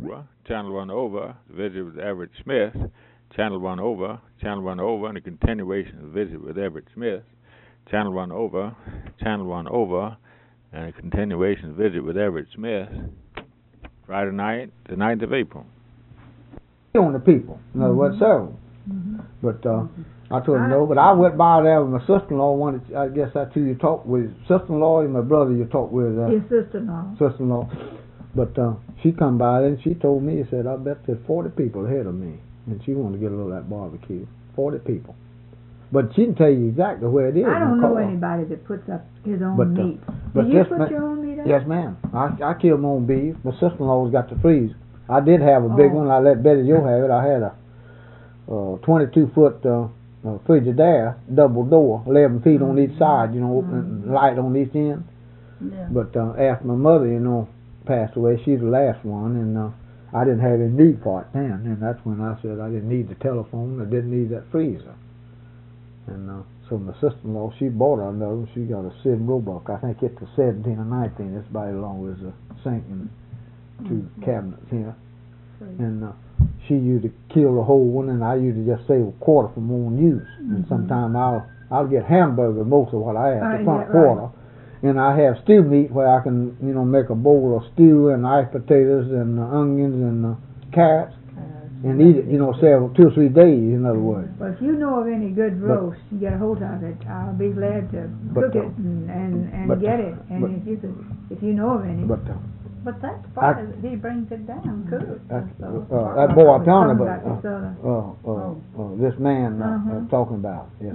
Channel 1 over, the visit with Everett Smith. Channel 1 over, Channel 1 over, and a continuation of the visit with Everett Smith. Channel 1 over, Channel 1 over, and a continuation of the visit with Everett Smith. Friday night, the 9th of April. On the people, in other words, several. But I told him no, but I went by there with my sister-in-law. I guess that's who you talked with. Sister-in-law and my brother you talked with. Your sister-in-law. Sister-in-law. But she come by and she told me, she said, I bet there's 40 people ahead of me. And she wanted to get a little of that barbecue. 40 people. But she didn't tell you exactly where it is. I don't know anybody that puts up his own meat. But do you put your own meat up? Yes, ma'am. I kill my own beef. My sister-in-law's got the freeze. I did have a big one. I let Betty Joe have it. I had a 22-foot Frigidaire, double door, 11 feet on each side, light on each end. Yeah. But after my mother, passed away, she's the last one, and I didn't have any need for it then. And that's when I said I didn't need the telephone. I didn't need that freezer. And so my sister-in-law, she bought another. She got a Sid Roebuck. I think it's a 17 or 19. It's about as long as a sink and two cabinets here. And she used to kill the whole one, and I used to just save a quarter for my own use. And sometimes I'll get hamburger most of what I have, the front quarter. And I have stew meat where I can, make a bowl of stew and iced potatoes and onions and carrots and eat it, several 2 or 3 days, in other words. Well, if you know of any good roast, you get a hold of it. I'll be glad to cook it and get it. And if you know of any. But that's part of it. He brings it down, good. That boy I'm telling about, this man talking about, yes.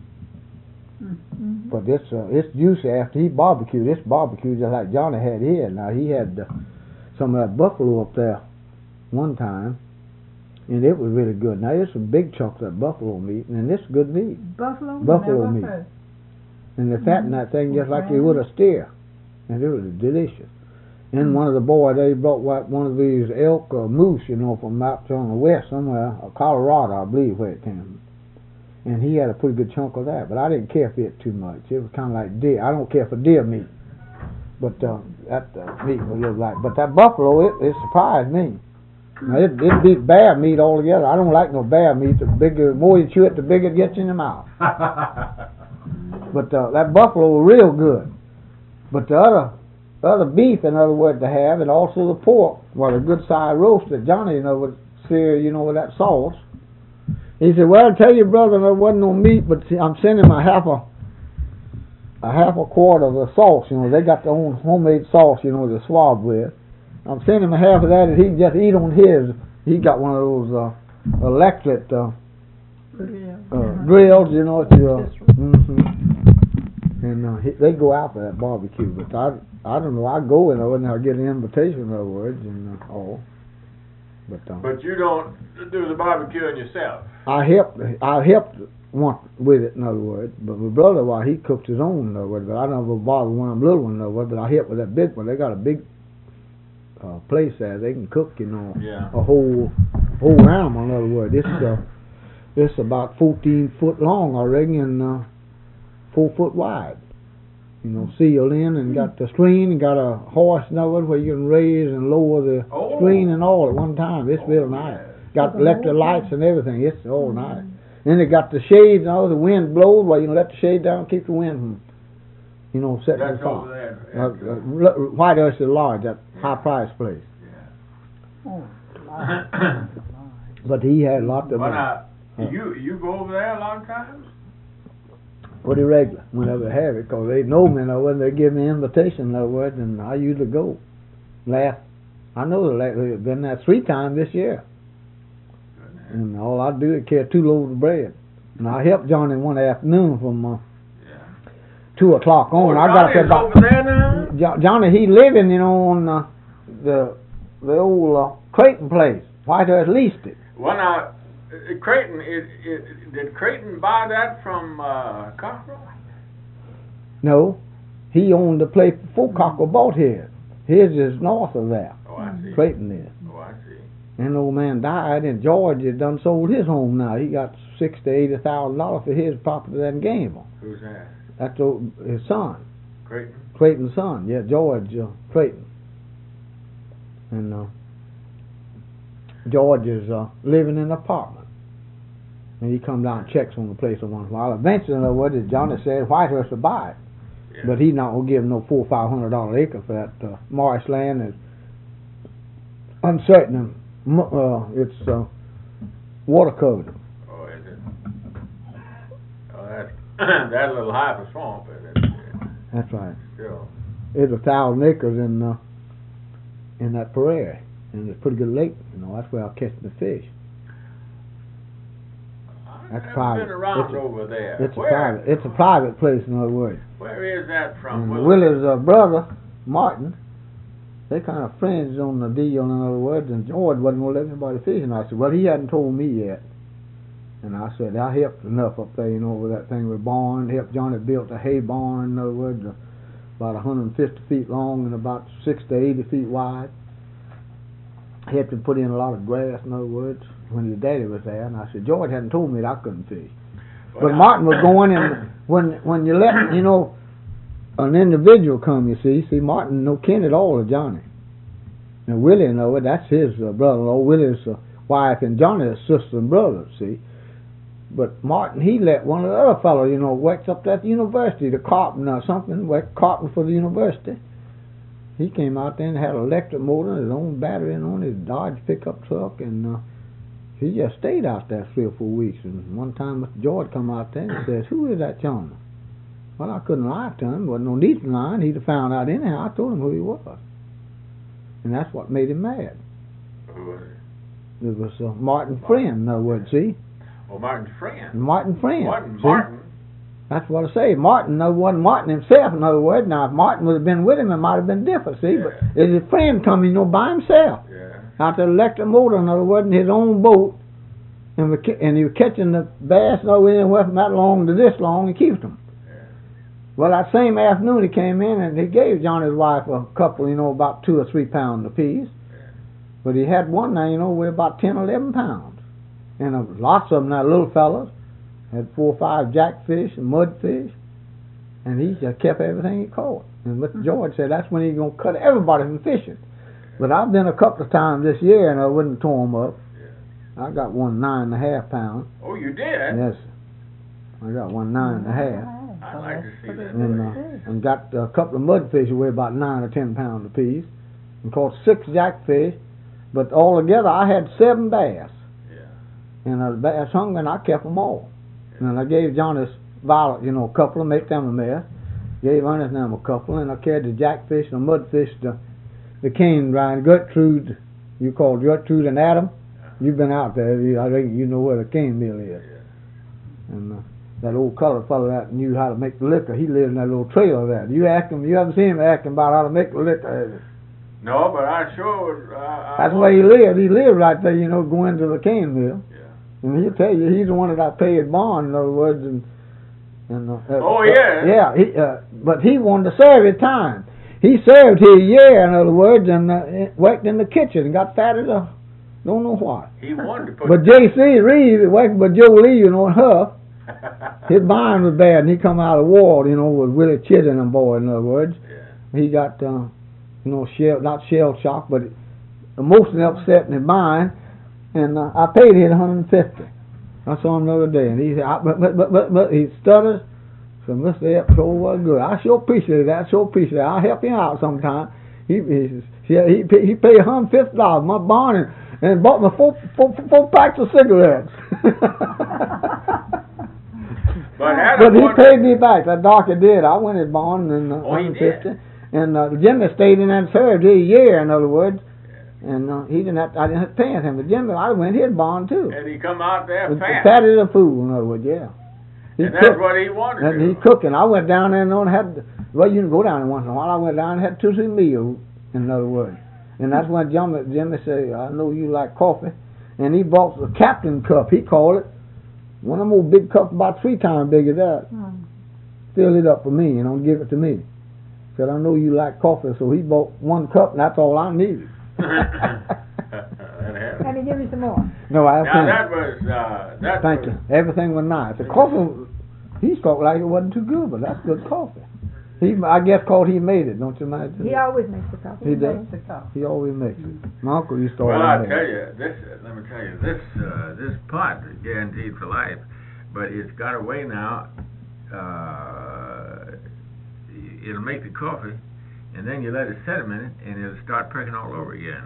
But it's juicy after he barbecued. This barbecue just like Johnny had here. Now he had some of that buffalo up there one time, and it was really good. Now it's a big chunk of that buffalo meat, and it's good meat. Buffalo meat. And they fatten that thing just like you would a steer, and it was delicious. And one of the boys, they brought one of these elk or moose, from out on the west somewhere, Colorado, I believe, where it came. And he had a pretty good chunk of that, but I didn't care for it too much. It was kind of like deer. I don't care for deer meat, but that meat was a little like. But that buffalo, it surprised me. Now, it beat bear meat altogether. I don't like no bear meat. The more you chew it, the bigger it gets in your mouth. But that buffalo was real good. But the other beef, in other words, to have, and also the pork, a good size roast that Johnny, would sear, with that sauce. He said, well, I'll tell you, brother, there wasn't no meat, but I'm sending him a half a quart of the sauce. They got their own homemade sauce, to swab with. I'm sending him a half of that, and he can just eat on his. He got one of those electric grills, and they go out for that barbecue. But I don't know. I go and I get an invitation, in other words, and all. But you don't do the barbecuing yourself. I helped one with it, in other words. But my brother, he cooked his own, in other words. But I never bothered one of them little ones, in other words. But I helped with that big one. They got a big place there. They can cook, a whole animal, in other words. It's about 14 foot long, I reckon, and 4 foot wide. Sealed in, and got the screen, and got a horse, where you can raise and lower the screen and all at one time. It's real nice. Got electric lights and everything. It's all nice. Then they got the shades, the wind blows, you can let the shade down, keep the wind from, setting on fire. White Earth is large, that high price place. But he had a lot of money. You go over there a lot of times? Pretty regular, whenever they have it, because they know me, when they give me an invitation, in other words, and I usually go. I know they've been there 3 times this year. And all I do is carry 2 loaves of bread. And I helped Johnny one afternoon from 2 o'clock on. I got to over there now? Johnny, he living, on the old Creighton place. White Earth leased it. Well, now, Creighton, did Creighton buy that from Cockrell? No, he owned the place before Cockrell bought his. His is north of there. Oh, I see. Creighton is. Oh, I see. And the old man died, and George had done sold his home now. He got $60,000 to $80,000 for his property in Gainesville. Who's that? That's his son. Creighton? Creighton's son, yeah, George Creighton. And George is living in an apartment. And he comes down and checks on the place once in a while. Eventually, in other words, as Johnny said, Whitehurst will buy it. Yeah. But he's not going to give him no $400 or $500 acre for that marshland. Is uncertain. It's water covered. Oh, is it? Oh, that's a little high for swamp, isn't it? That's right. Still. It's 1,000 acres in that prairie, and it's a pretty good lake. You know, that's where I'll catch the fish. I've That's never private. been around It's over there. It's a private place, in other words. Where is that from? And Willie's brother, Martin, they kind of friends on the deal, in other words, and George wasn't going to let anybody fish. And I said, well, he hadn't told me yet. And I said, I helped enough up there, you know, with that thing with barn. Helped Johnny built a hay barn, in other words, about 150 feet long and about 60 to 80 feet wide. Helped him put in a lot of grass, in other words, when his daddy was there. And I said, George hadn't told me that I couldn't fish. But Martin was going, and when you let, you know, an individual come, you see Martin no kin at all of Johnny. Now Willie, you know, that's his brother-in-law. Willie's wife and Johnny's sister and brother, see. But Martin, he let one of the other fellows, you know, works up at the university, the carpenter or something, worked carpenter for the university. He came out there and had an electric motor, his own battery on his Dodge pickup truck, and he just stayed out there 3 or 4 weeks. And one time Mr. George come out there and says, who is that gentleman? Well, I couldn't lie to him. There wasn't no need to lie. He'd have found out anyhow. I told him who he was. And that's what made him mad. Who was it? It was Martin Friend, in other words, see? Oh, Martin's friend. Martin Friend. Martin. See? Martin. That's what I say. Martin, no, wasn't Martin himself, in other words. Now, if Martin would have been with him, it might have been different, see? Yeah. But it's his friend coming, you know, by himself. Yeah. Out there, electric motor, in other words, in his own boat. And he was catching the bass, no, anywhere from that long to this long, and keeps them. Yeah. Well, that same afternoon he came in and he gave Johnny's wife a couple, you know, about 2 or 3 pounds apiece. Yeah. But he had one now, you know, weighed about 10 or 11 pounds. And lots of them now, little fellas. Had 4 or 5 jackfish and mudfish. And he just kept everything he caught. And Mr. George said that's when he's going to cut everybody from fishing. But I've been a couple of times this year and I wouldn't tore them up. I got one 9.5 pounds. Oh, you did? Yes, I got one 9.5. I'd like to see that. And got a couple of mudfish that weigh about 9 or 10 pounds apiece. And caught 6 jackfish. But altogether I had 7 bass. Yeah. And the bass hung and I kept them all. And I gave Johnny's Violet, you know, a couple and make them a mess. Gave Ernest them a couple, and I carried the jackfish and the mudfish to the cane Ryan Gertrude. You called Gertrude and Adam. You've been out there. I think you know where the cane mill is. Yeah. And that old colored fellow that knew how to make the liquor, he lived in that little trailer there. You ask him, you haven't seen him asking about how to make the liquor, have you? No, but I sure would. That's where he lived. He lived right there, you know, going to the cane mill. Yeah. And he'll tell you, he's the one that I paid bond, in other words. Oh, yeah. Yeah, but he wanted to serve his time. He served his year, in other words, and worked in the kitchen and got fat as a don't know what. He wanted to put. But J.C. Reeves, working with Joe Lee, you know, and Huff, his mind was bad, and he come out of the war, you know, with Willie Chitty and them boys, in other words. Yeah. He got, you know, not shell shock, but emotionally upset in his mind, and I paid him $150. I saw him the other day, and he said, but he stutters. So Mr. Epps, so well good. I sure appreciate that. I'll help him out sometime. He paid $150 my bond and bought me four packs of cigarettes. But he paid me back. That doctor did. I went his bond and $150. And Jimmy stayed in and served a year, in other words. And I didn't have to pay him. But Jimmy, I went his bond too. And he come out there fat. Fat as a fool, in other words, yeah. And that's what he wanted to do. And he cooking. I went down there and had, well, you can go down there once in a while. I went down and had 2 or 3 meals, in other words. And that's when Jimmy said, I know you like coffee. And he bought the Captain Cup, he called it. One of them old big cups about 3 times big as that. Fill it up for me and don't give it to me. Said, I know you like coffee, so he bought 1 cup and that's all I needed. Let me give you some more. No, I now that was Thank you. Everything was nice. The coffee, he spoke like it wasn't too good, but that's good coffee. I guess 'cause he made it, don't you imagine? He always makes the coffee. He does. Makes the coffee. He always makes it. My uncle used to Well, always I'll make tell it. you, let me tell you, this pot is guaranteed for life, but it's got a way now, it'll make the coffee, and then you let it set a minute, and it'll start pricking all over again.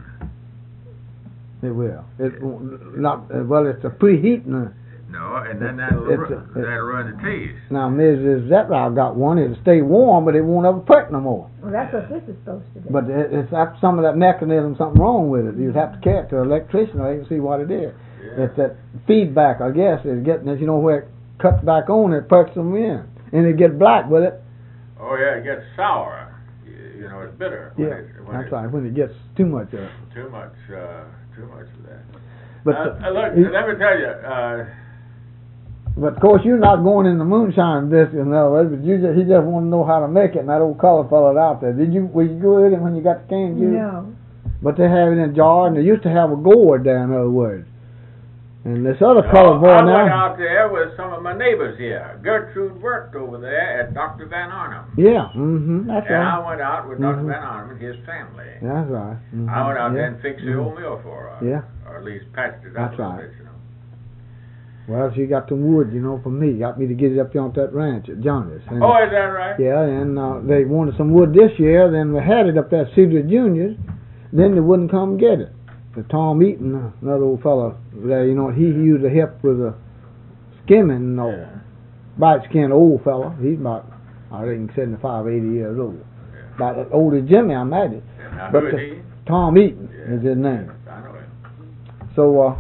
It will. It won't, not, well, it's a preheating. No, and then that'll run the taste. Now, Mrs. Zetra got one. It'll stay warm, but it won't ever prick no more. Well, that's what this is supposed to do. But it's some of that mechanism, something wrong with it. You'd have to carry it to an electrician or they can see what it is. Yeah. It's that feedback, I guess, is getting it, where it cuts back on, it perks them in. And it gets black with it. Oh yeah, it gets sour. It's bitter. That's right, when it gets too much of it. Too much of that. But look, let me tell you, but of course, you're not going in the moonshine business, in other words, but he just want to know how to make it, and that old color fellow out there. Were you good with it when you got the canned juice? No. But they have it in a jar, and they used to have a gourd there, in other words. And this other color boy I now. went out there with some of my neighbors here. Gertrude worked over there at Dr. Van Arnhem. Yeah, that's And right. I went out with Dr. Van Arnhem and his family. That's right. I went out there and fixed the old mill for her. Yeah. Or at least patched it up That's a little right. bit, Well, she got some wood, for me. Got me to get it up here on that ranch at Johnny's. And, Oh, is that right? yeah, and they wanted some wood this year. Then we had it up there at Cedar Junior's. Then they wouldn't come get it. The Tom Eaton, another old fellow there, he used a hip with a skimming, bright skinned old fellow. He's about, I think, 75, 80 years old. Yeah. About as old as Jimmy, I imagine. Yeah, now, But who is he? Tom Eaton Yeah. is his name. I know him. So,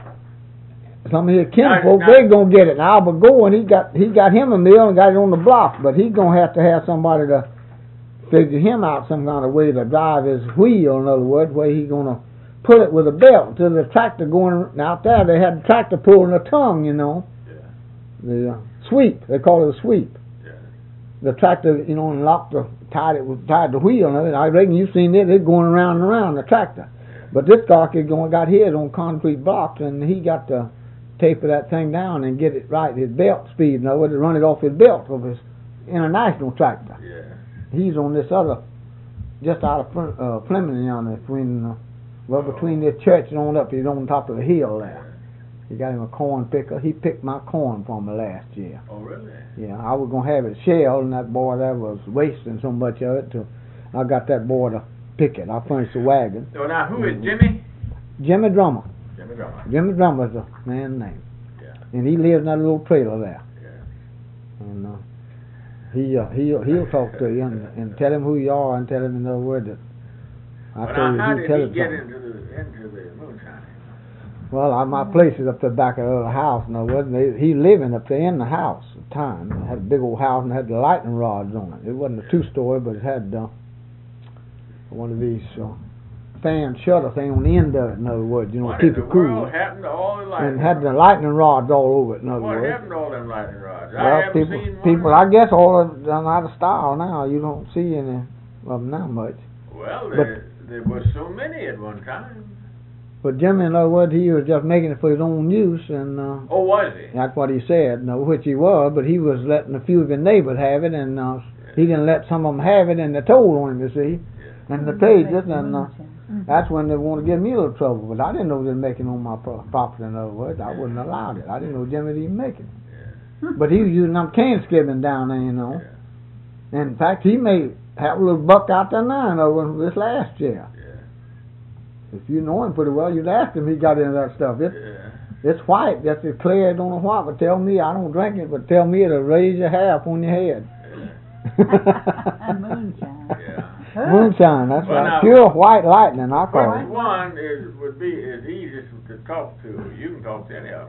some of his kinfolk, Now- they gonna get it. Now, Albert Goin, he got him a mill and got it on the block, but he's gonna have to have somebody to figure him out some kind of way to drive his wheel, in other words, where he's gonna put it with a belt to the tractor going out there. They had the tractor pulling a tongue, Yeah. the sweep. They call it a sweep. Yeah. The tractor, and tied the wheel and everything. I reckon you've seen it. It's going around and around the tractor. But this guy got his on concrete blocks, and he got to taper that thing down and get it right, his belt speed, in other words, to run it off his belt of his international tractor. Yeah. He's on this other, just out of Fleming yonder, between this church and on up. He's on top of the hill there. He got him a corn picker. He picked my corn for me last year. Oh, really? Yeah, I was gonna have it shelled, and that boy there was wasting so much of it. I got that boy to pick it. I furnished the wagon. So now, who is Jimmy? Jimmy Drummer. Jimmy Drummer. Jimmy Drummer's the man's name. Yeah. And he lives in that little trailer there. Yeah. And he'll talk to you and tell him who you are and tell him in other words that I Well, told now, how you did tell he him get something. into the moonshine? Well, my place is up the back of the house, in other words. He living up there in the house at the time. It had a big old house and had the lightning rods on it. It wasn't a two-story, but it had one of these fan shutter thing on the end of it, in other words, to What keep in it the cool. world happened to all the lightning And had the rods? lightning rods all over it, in other What words. happened to all them lightning rods? I Well, haven't seen one. people, I guess all of them done out of style now. You don't see any of them now much. Well, but- there was so many at one time. But Jimmy, in other words, he was just making it for his own use, and Oh, was he? that's what he said, which he was, but he was letting a few of his neighbors have it, and he didn't let some of them have it, and they told on him, you see, and they paid it, and that's when they want to get me a little trouble. But I didn't know they were making on my property, in other words. I wouldn't have allowed it. I didn't know Jimmy was even making it. But he was using them can skimming down there, And in fact, he may have a little buck out there now, in other words, this last year. If you know him pretty well, you'd ask him. He got into that stuff. It's white. That's as clear as on the white. But tell me, I don't drink it. But tell me, it'll raise your hair up on your head. Moonshine. Yeah. Moonshine. That's Well, right. now- Pure white lightning. I call Which it. one would be easiest to talk to? You can talk to any of them.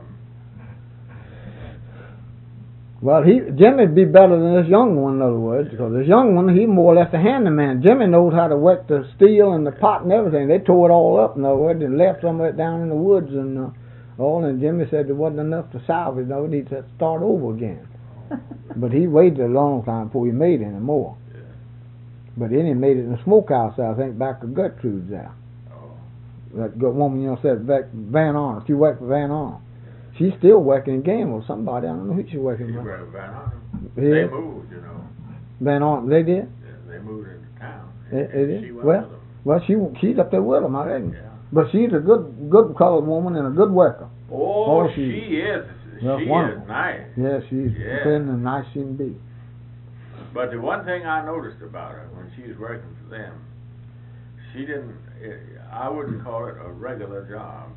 Well, Jimmy'd be better than this young one, in other words, because this young one, he's more or less a handyman. Jimmy knows how to work the steel and the pot and everything. They tore it all up, in other words, and left some of it down in the woods and all. And Jimmy said there wasn't enough to salvage. No, he had to start over again. But he waited a long time before he made any more. But then he made it in the smokehouse, I think, back to Gertrude's there. That good woman, said Van Arnold. She worked for Van Arnold. She's still working in Gamble. Somebody, I don't know who she's working You for. were Van Arnhem. Yeah. They moved, Van Arndt, they did? Yeah, they moved into town. They did? She went Well, with them. well, she's up there with them, I reckon. Yeah. But she's a good colored woman and a good worker. Oh, she- she is. Yeah, She wonderful. is nice. Yeah, she's Yeah. pretty and nice she can be. But the one thing I noticed about her when she was working for them, she didn't. I wouldn't call it a regular job.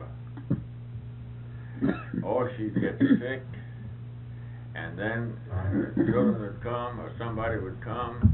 Or she'd get sick, and then children would come, or somebody would come,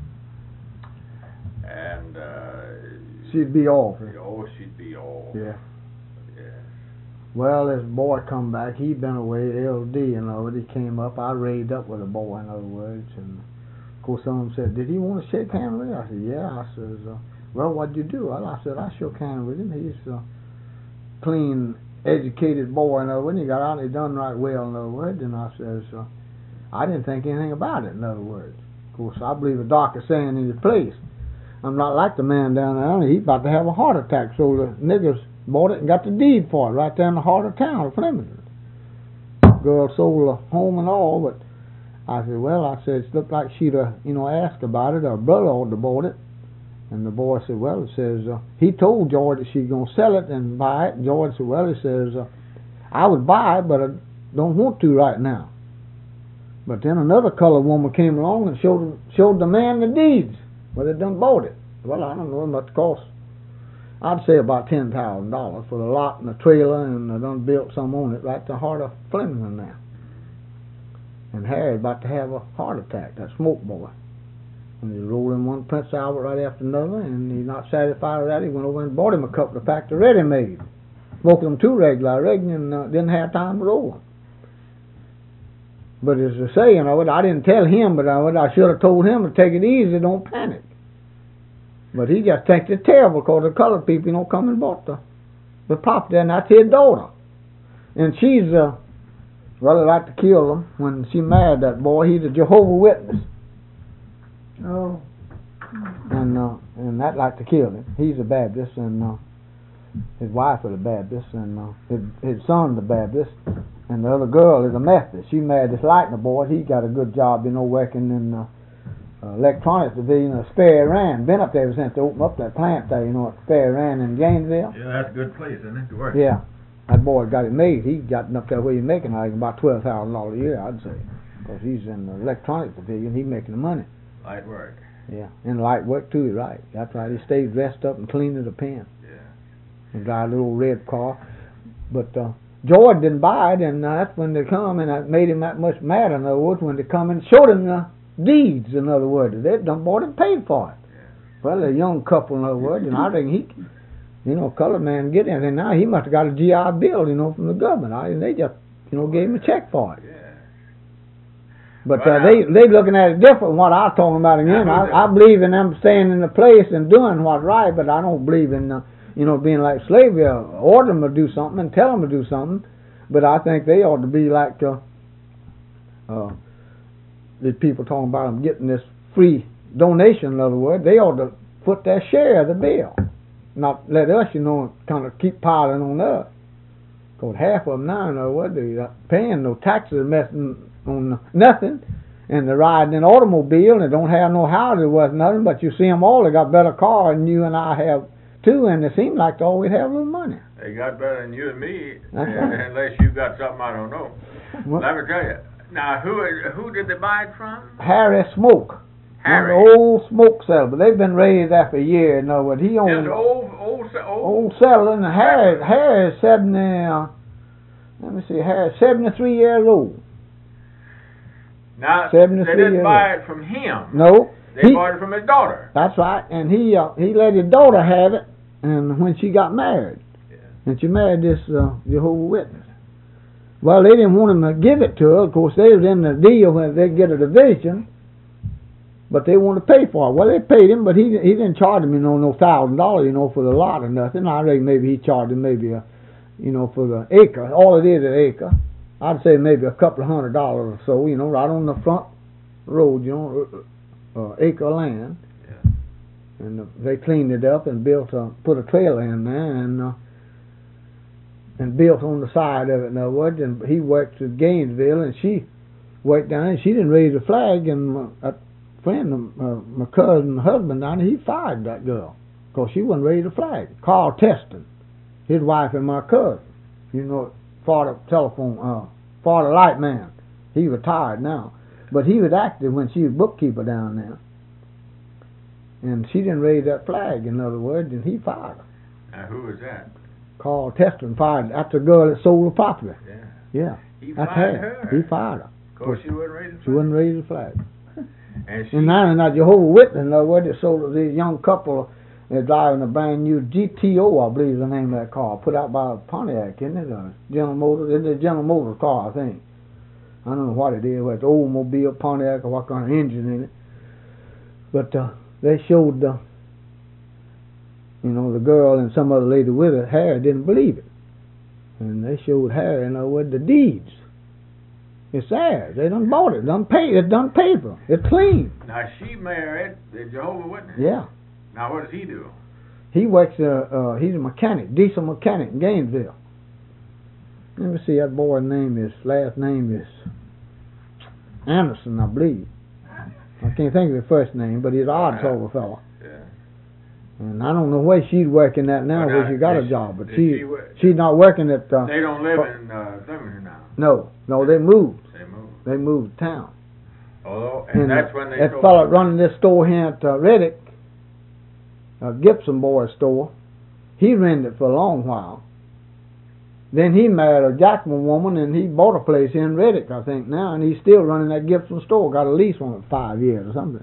and She'd be off. oh, she'd be all. Yeah. Yeah. Well, this boy come back. He'd been away, LD, he came up. I raised up with the boy, in other words. And, of course, some of them said, did he want to shake hands with you? I said, yeah. I says, well, what'd you do? Well, I said, I shook hands with him. He's a clean, educated boy, in other words. He got out and he done right well, in other words. And I says, I didn't think anything about it, in other words. Of course, I believe the doctor saying in his place. I'm not like the man down there. He's about to have a heart attack. So the niggers bought it and got the deed for it right there in the heart of town of Flemington. Girl sold a home and all, but I said, well, it looked like she'd asked about it. Her brother ought to bought it. And the boy said, well, it says, he told George that she's going to sell it and buy it. And George said, well, he says, I would buy it, but I don't want to right now. But then another colored woman came along and showed the man the deeds. Well, they done bought it. Well, I don't know how much it cost. I'd say about $10,000 for the lot and the trailer, and they done built some on it right at the heart of Flemington now. And Harry's about to have a heart attack, that smoke boy. And he's rolling one Prince Albert right after another, and he's not satisfied with that. He went over and bought him a couple of packs of ready-made. Smoked them too regular, I reckon, and didn't have time to roll them. But as I say, I didn't tell him, but I should have told him to take it easy, don't panic. But he just thinks it's terrible because the colored people, come and bought the property, and that's his daughter. And she's, rather like to kill him when she married that boy. He's a Jehovah's Witness. Oh. And that like to kill him. He's a Baptist, and his wife is a Baptist, and his son's a Baptist. And the other girl is a Methodist. She married this Lightner boy. He got a good job, working in electronics division of Sperry Rand. Been up there ever since they opened up that plant there, at Sperry Rand in Gainesville. Yeah, that's a good place, isn't it, to work? Yeah. That boy got it made. He got up there where he's making like about $12,000 a year, I'd say. Because he's in the electronics division. He's making the money. Light work. Yeah. And light work too, right. That's right. He stays dressed up and clean as a pen. Yeah. And drive a little red car. But George didn't buy it, and that's when they come, and it made him that much mad, in other words, when they come and showed him the deeds, in other words. They done bought it and paid for it. Yeah. Well, a young couple, in other words, and I think he, colored man get anything. Now he must have got a GI Bill, from the government. They just, gave him a check for it. Yeah. But Well, they looking at it different than what I was talking about again. I believe in them staying in the place and doing what's right, but I don't believe in being like slavery. Order them to do something and tell them to do something. But I think they ought to be like the people talking about them getting this free donation. In other words, they ought to put their share of the bill, not let us, kind of keep piling on us. Because half of them now, in other words, they're not paying no taxes, messing on nothing, and they're riding an automobile and they don't have no houses worth nothing. But you see them all; they got better cars than you and I have too, and they seem like they always have a little money. They got better than you and me, That's right. unless you got something I don't know. Well, Let me tell you. Now, who did they buy it from? Harry Smoke, Harry. one of the old smoke seller, but they've been raised after a year. You know what? He Just owned old. seller, and Harry is 70. Let me see, Harry's 73 years old. Now, 73 they didn't years buy it from him. No, They bought it from his daughter. That's right, and he let his daughter have it, and when she got married, Yeah. and she married this Jehovah's Witness. Well, they didn't want him to give it to her. Of course, they was in the deal when they get a division, but they wanted to pay for it. Well, they paid him, but he didn't charge him, no $1,000, for the lot or nothing. I reckon maybe he charged him maybe for the acre. All it is an acre. I'd say maybe a couple of $100 or so, right on the front road, acre of land. Yeah. And they cleaned it up and put a trailer in there and built on the side of it. In other words, and he worked at Gainesville, and she worked down there, and she didn't raise a flag. And friend of my cousin's husband down there, he fired that girl because she wasn't ready to flag. Carl Teston, his wife and my cousin. You know, Florida light man. He retired now. But he was active when she was bookkeeper down there. And she didn't raise that flag, in other words, and he fired her. Now, who was that? Carl Teston fired. That's the girl that sold the property. Yeah. He That's fired her. He fired her. Because she wouldn't raise the flag. She wouldn't raise the flag. And now Jehovah's Witness, in other words, they sold this young couple. They're driving a brand new GTO, I believe is the name of that car, put out by Pontiac, isn't it? General Motors. It's a General Motors car, I think. I don't know what it is, whether it's Oldsmobile, Pontiac, or what kind of engine in it. But they showed, the girl and some other lady with her. Harry didn't believe it. And they showed Harry, with the deeds. It's theirs. They done bought it. It's done paper. It's clean. Now, she married the Jehovah's Witness. Yeah. Now, what does he do? He works, he's a mechanic, diesel mechanic in Gainesville. Let me see, that boy's last name is Anderson, I believe. I can't think of his first name, but he's an odd sort of fellow. Yeah. And I don't know where she's working at now, where she got a job, but she's not working at... they don't live in Birmingham now. No, they moved. They moved to town. Oh, and that's when they... That fellow running this store here at Reddick, Gibson Boys store, he rented it for a long while. Then he married a Jackman woman, and he bought a place in Reddick, I think, now, and he's still running that Gibson store. Got a lease on it 5 years or something.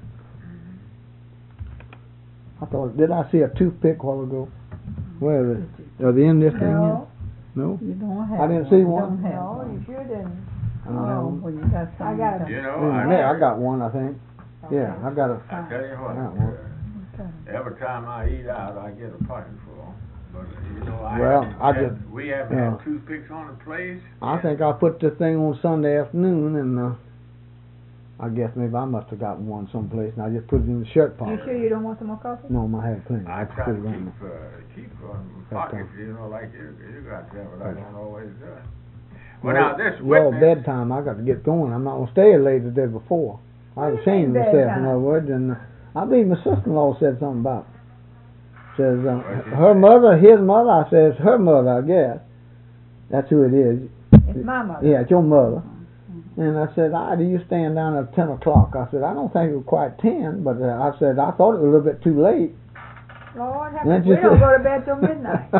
I thought, did I see a toothpick a while ago? Where is it? Are they in this thing here? No? You don't have I didn't see one. No, you sure didn't. Oh, well, you got some. I got You I got one, I think. Yeah, I got a... I tell you what, I got one. every time I eat out, I get a pocket full. But, we haven't had toothpicks on the place. I think I put this thing on Sunday afternoon, and I guess maybe I must have gotten one someplace, and I just put it in the shirt pocket. You sure you don't want some more coffee? No, I had plenty. I try put to it on keep pockets, like you got to, but I don't always do it. Well, now this well, witness... bedtime, I got to get going. I'm not going to stay as late as the day before. I was ashamed of myself, in other words, and I believe my sister-in-law said something about it. Says, her mother, his mother, I says, her mother, I guess. That's who it is. It's my mother. Yeah, it's your mother. And I said, do you stand down at 10 o'clock? I said, I don't think it was quite 10, but I said, I thought it was a little bit too late. Lord, we don't go to bed till midnight.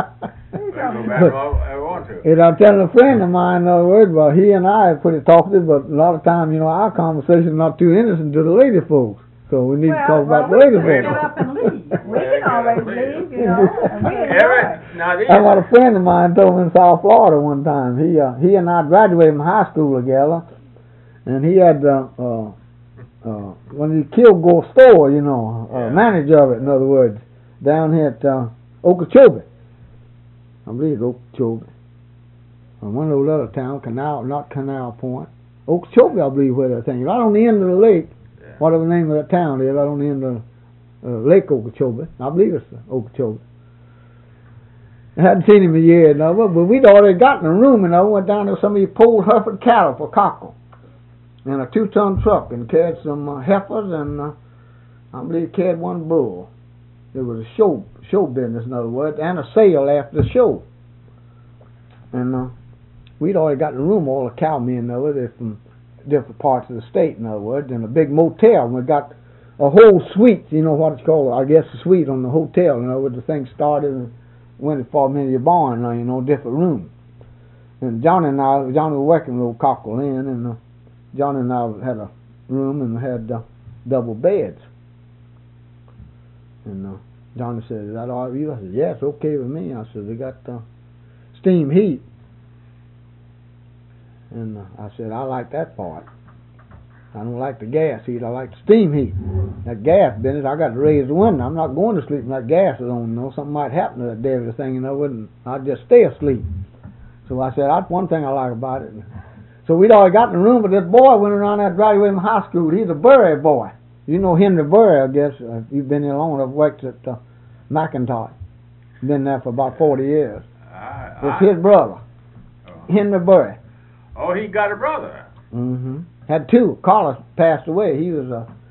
And I'm telling a friend of mine, in other words, well, he and I are pretty talkative, but a lot of times, our conversation is not too innocent to the lady folks. So we need to talk about the lady folks. Get up and leave. We can always leave, and we That's what a friend of mine told me in South Florida one time. He and I graduated from high school together, and he had when he Kilgore store, manager of it, in other words, down here at Okeechobee. I believe it's Okeechobee. One of those other towns, not Canal Point. Okeechobee, I believe, where that thing is. Right on the end of the lake, whatever the name of that town is, right on the end of Lake Okeechobee. I believe it's Okeechobee. I hadn't seen him a year, but we'd already gotten a room, went down there, somebody pulled Hereford cattle for cockle. In a 2-ton truck, and carried some heifers, and I believe carried one bull. It was a show business, in other words, and a sale after the show. And we'd already got in the room, all the cowmen, they're from different parts of the state, in other words, and a big motel. And we got a whole suite, what it's called, I guess a suite on the hotel, in other words, the thing started and went as far into your barn, different rooms. And Johnny was working with old Cockle in, and Johnny and I had a room and had double beds. And Johnny said, is that all right with you? I said, yeah, it's okay with me. I said, they got steam heat. And I said, I like that part. I don't like the gas heat. I like the steam heat. That gas business, I got to raise the window. I'm not going to sleep when that gas is on. Something might happen to that devil's thing, I'd just stay asleep. So I said, that's one thing I like about it. So we'd already got in the room, but this boy went around there graduating from high school. He's a Burry boy. You know Henry Burry, I guess. You've been here long enough, worked at McIntosh. Been there for about 40 years. It's his brother, Henry Burry. Oh, he got a brother. Mm-hmm. Had two. Carlos passed away. He was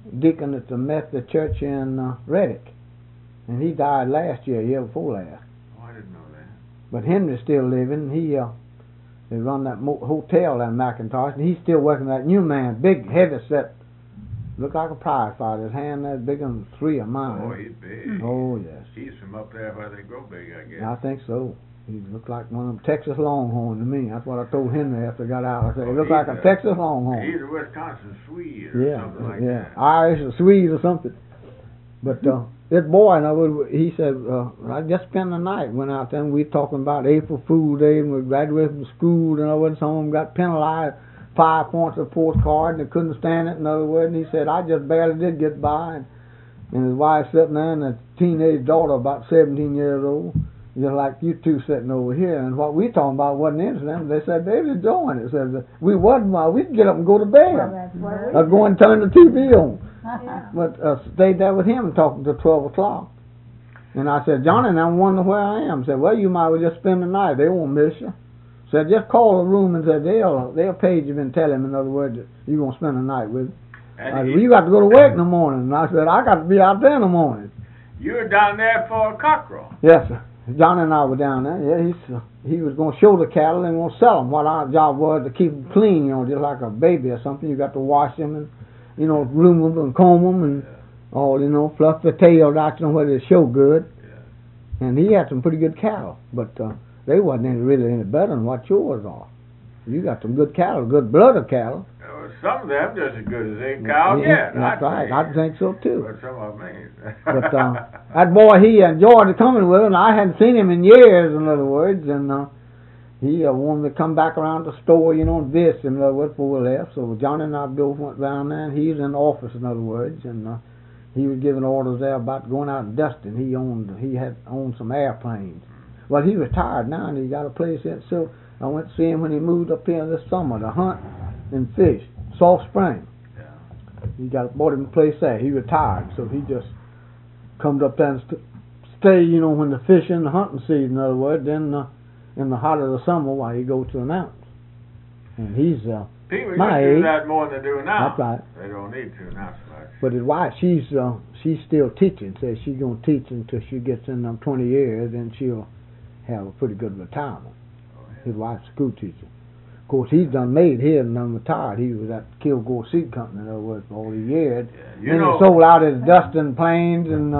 deacon at the Methodist Church in Reddick, and he died last year before last. Oh, I didn't know that. But Henry's still living. They run that hotel in McIntosh, and he's still working that new man, big, heavy set, look like a prize fighter. His hand that bigger than 3 of mine. Oh, he's big. Oh, yes. He's from up there where they grow big, I guess. I think so. He looked like one of them Texas Longhorns to me. That's what I told Henry after I got out. I said, he looked like a Texas Longhorn. He's a Wisconsin Swede or something like that. Irish or Swede or something. But this boy, he said, I just spent the night, went out there, and we talking about April Fool's Day, and we graduated from school, and some of them got penalized 5 points a postcard, and they couldn't stand it, in other words, and he said, I just barely did get by, and his wife sitting there, and a teenage daughter, about 17 years old, just like you two sitting over here, and what we talking about wasn't interesting. They said they was enjoying it. Said we wasn't. We'd get up and go to bed, or go and turn the TV on. Yeah. But stayed there with him talking till 12 o'clock. And I said, Johnny, and I wonder where I am. Said, well, you might well just spend the night. They won't miss you. Said, just call the room and said they'll pay you and tell him, in other words, that you're gonna spend the night with. I said, well, you got to go to work in the morning. And I said, I got to be out there in the morning. You were down there for a cockerel. Yes, sir. John and I were down there. Yeah, he was going to show the cattle and going to sell them. What our job was to keep them clean, just like a baby or something. You got to wash them and, groom them and comb them and all, fluff their tails out, whether they show good. Yeah. And he had some pretty good cattle, but they wasn't really any better than what yours are. You got some good cattle, good blood of cattle. Some of them just as good as they cow get. That's right. I think so too. But some of them ain't. But that boy, he enjoyed coming with him. I hadn't seen him in years, in other words, and he wanted to come back around the store, and visit, in other words, before we left. So Johnny and I both went down there, and he was in the office, in other words, and he was giving orders there about going out and dusting. He had owned some airplanes. Well, he retired now, and he got a place in. So I went to see him when he moved up here this summer to hunt and fish. Salt Spring. Yeah. He bought him a place there. He retired, so he just comes up there and stay, when the fishing and the hunting season, in other words. Then in the heart of the summer, while he go to an ounce. And he's people my used to age. do that more than they do now. That's right. They don't need to now so much. But his wife, she's still teaching. Says she's gonna teach until she gets in them 20 years, then she'll have a pretty good retirement. Oh, yeah. His wife's a school teacher. Of course, he's done made his and retired. He was at Kilgore Seed Company, in other words, for all the years. Yeah, then he sold out his dusting planes and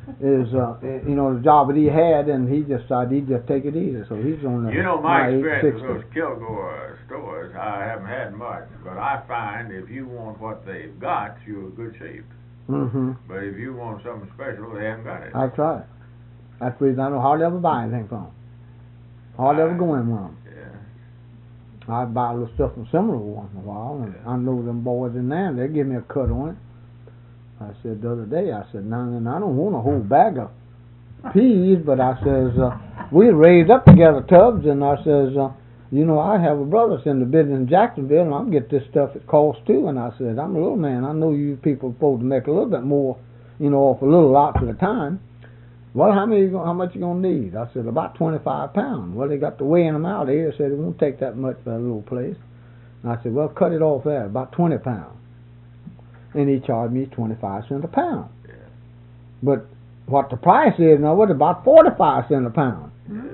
the job that he had, and he just decided he'd just take it easy. So he's on the my experience with those Kilgore stores, I haven't had much, but I find if you want what they've got, you're in good shape. Mm-hmm. But if you want something special, they haven't got it. That's right. That's the reason I don't hardly ever buy anything from them. Hardly ever go in with them. I buy a little stuff from similar once in a while, and I know them boys in there, they give me a cut on it. I said the other day, I said, now I don't want a whole bag of peas, but I says, we raised up together, Tubbs, and I says, I have a brother that's in the business in Jacksonville, and I'll get this stuff at cost too. And I said, I'm a little man, I know you people are supposed to make a little bit more, off a little lots at a time. Well, how much you gonna need? I said, about 25 pounds. Well, they got to weighing them out here. Said it won't take that much for a little place. And I said, well, cut it off there, about 20 pounds. And he charged me 25 cents a pound. Yeah. But what the price is now, was about 45 cents a pound.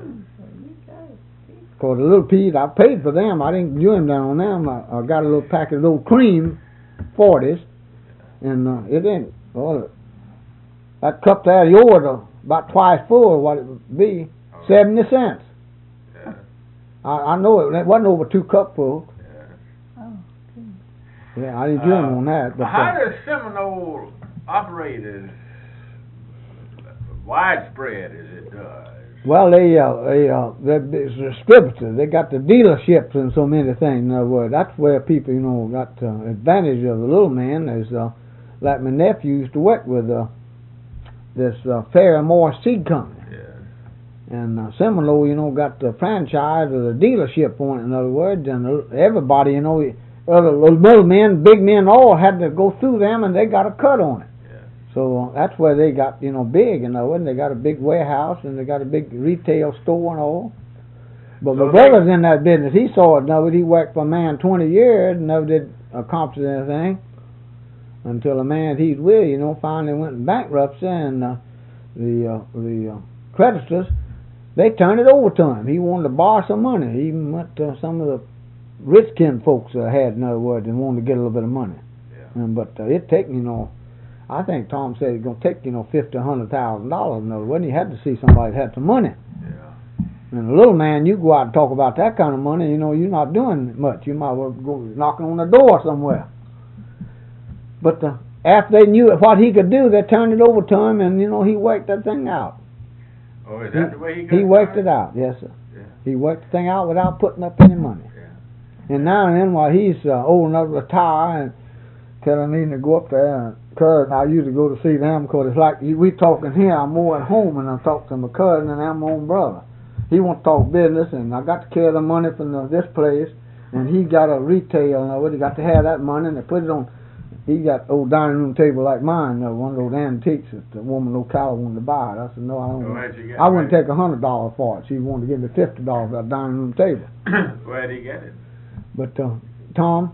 For the little peas, I paid for them. I didn't do them down on them. I got a little packet of little cream, 40s, and it ain't. Well, that cup there, yours, about twice full of what it would be, 70 cents. Yeah. I know it wasn't over 2 cupfuls. Yeah. Oh, yeah, I didn't do them on that. But how does Seminole operate as widespread as it does? Well, they're distributors. They got the dealerships and so many things. In other words, that's where people, got advantage of the little man. Is like my nephew used to work with this Ferry-Moore Seed Company. Yeah. And Seminole, got the franchise or the dealership on it, in other words, and everybody, little middlemen, big men, all had to go through them, and they got a cut on it. Yeah. So that's where they got, big, in other words. They got a big warehouse, and they got a big retail store and all. But my brother's in that business. He saw it, he worked for a man 20 years, and never did accomplish anything. until the man he's with, you know, finally went in bankruptcy, and the creditors, they turned it over to him. He wanted to borrow some money. He even went to some of the rich kin folks that had, in other words, and wanted to get a little bit of money. Yeah. But it take, you know, I think Tom said it's gonna take, you know, $50,000 or $100,000. In other words, he had to see somebody that had some money. Yeah. And a little man, you go out and talk about that kind of money, you know, you're not doing much. You might well go knocking on the door somewhere. But after they knew what he could do, they turned it over to him, and, you know, he worked that thing out. Oh, is that the way he got He worked it out, yes, sir. Yeah. He worked the thing out without putting up any money. Yeah. And now and then, while he's old enough to retire, and telling me to go up there, and cousin, I usually go to see them, because it's like we talking here, I'm more at home, and I'm talking to my cousin and I'm my own brother. He wants to talk business, and I got to carry the money from this place, and he got a retail, and he got to have that money, and they put it on. He got old dining room table like mine, one of those antiques that the woman Ocala wanted to buy. I said, no, I don't. I wouldn't take $100 for it. She wanted to give me $50 for that dining room table. Where'd he get it? But Tom,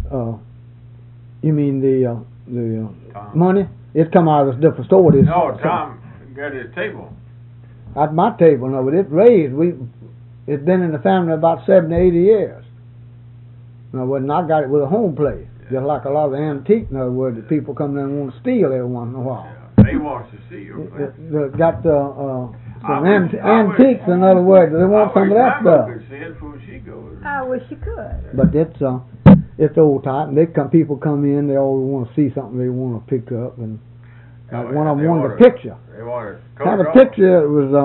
you mean the Tom. money? It come out of a different store. No, Tom got his table. At my table, no, but it raised. It's been in the family about 70, 80 years. No, when I got it with a home place. Just like a lot of the antique, in other words, that people come in and want to steal every once in a while. Yeah. They want to see your place. Got some antiques, in other words. They want some of that stuff. Could see it before she goes. I wish you could. But it's old type, and people come in, they always want to see something they want to pick up, and like one of them wanted a picture. They wanted Had a picture. It was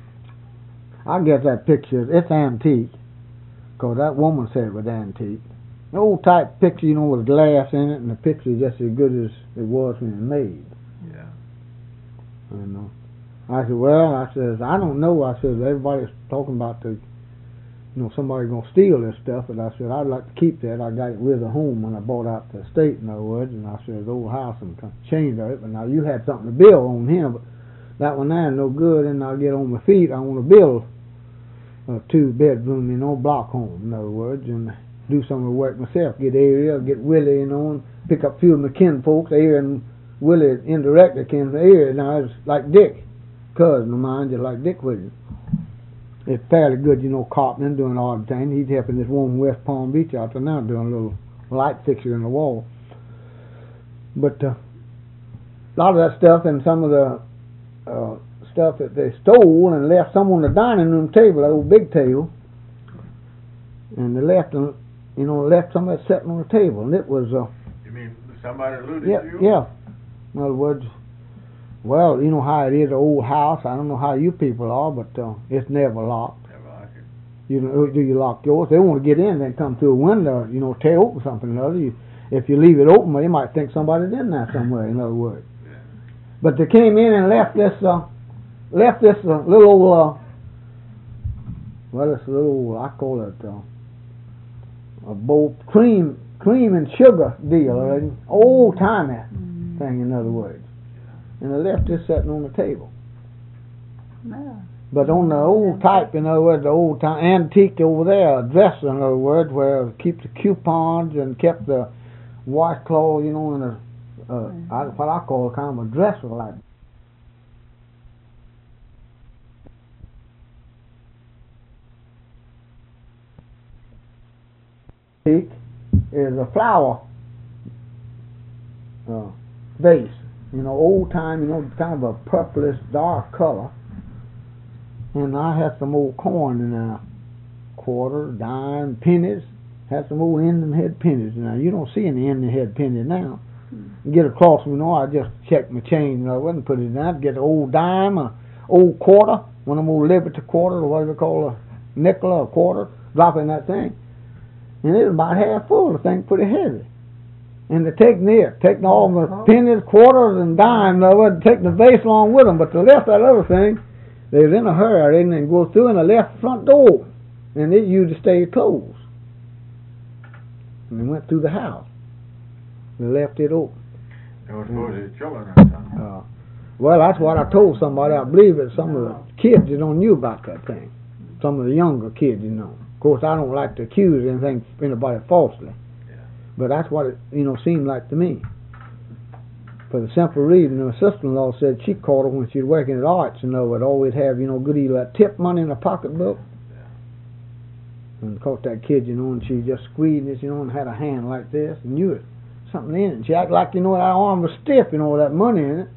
I guess that picture, it's antique, because that woman said it was antique. An old type picture, you know, with glass in it, and the picture is just as good as it was when it was made. Yeah. And I said, well, I don't know. I said, everybody's talking about somebody gonna steal this stuff, and I said, I'd like to keep that. I got it with the home when I bought out the estate, in other words, and I said, the old house and changed of it, but now you had something to build on here, but that one there no good, and I'll get on my feet. I want to build a 2-bedroom, block home, in other words, and do some of the work myself, get Ariel, get Willie, and pick up a few of my kin folks. Ariel and Willie indirectly kin for Ariel. Now it's like Dick, cousin of mine, just like Dick Williams. It's fairly good, carpentering, doing all the things. He's helping this woman in West Palm Beach out there now, doing a little light fixture in the wall. But a lot of that stuff and some of the stuff that they stole and left some on the dining room table, that old big table, and they left them. Left some of that sitting on the table, and it was. You mean somebody looted you? Yeah. In other words, well, you know how it is, an old house. I don't know how you people are, but it's never locked. Never locked it. Do you lock yours? They want to get in, they come through a window, tear open something or other. If you leave it open, they might think somebody's in there somewhere. In other words, Yeah. but they came in and left this little old. This little, I call it. A bowl cream and sugar deal, old timey thing, in other words. And they left this sitting on the table. No. But on the old type, in other words, the old time antique over there, a dresser, in other words, where it kept the coupons and kept the washcloth, in what I call kind of a dresser like. Is a flower vase, old time, kind of a purplish dark color. And I had some old coin in there, quarter, dime, pennies. Had some old Indian head pennies. Now you don't see any Indian head pennies now. You get across, I just check my change. I wouldn't put it in. I'd get an old dime, an old quarter, one of them old Liberty quarter, or whatever they call a nickel or a quarter, drop in that thing. And it was about half full. The thing pretty heavy. And they taking all the pennies, quarters, and dimes. They wasn't taking the vase along with them, but they left that other thing. They was in a hurry. They didn't go through, and they left the front door. And it usually stayed closed. And they went through the house. They left it open. They were supposed to be children or something. Well, that's what I told somebody. I believe that some of the kids knew about that thing. Some of the younger kids, Of course, I don't like to accuse anybody falsely, but that's what it, seemed like to me. For the simple reason, her sister-in-law said she caught her when she was working at Arts, would always have, good deal of tip money in her pocketbook. And caught that kid, and she just squeezed it, and had a hand like this, and knew it. Something in it. She acted like, that arm was stiff, with that money in it.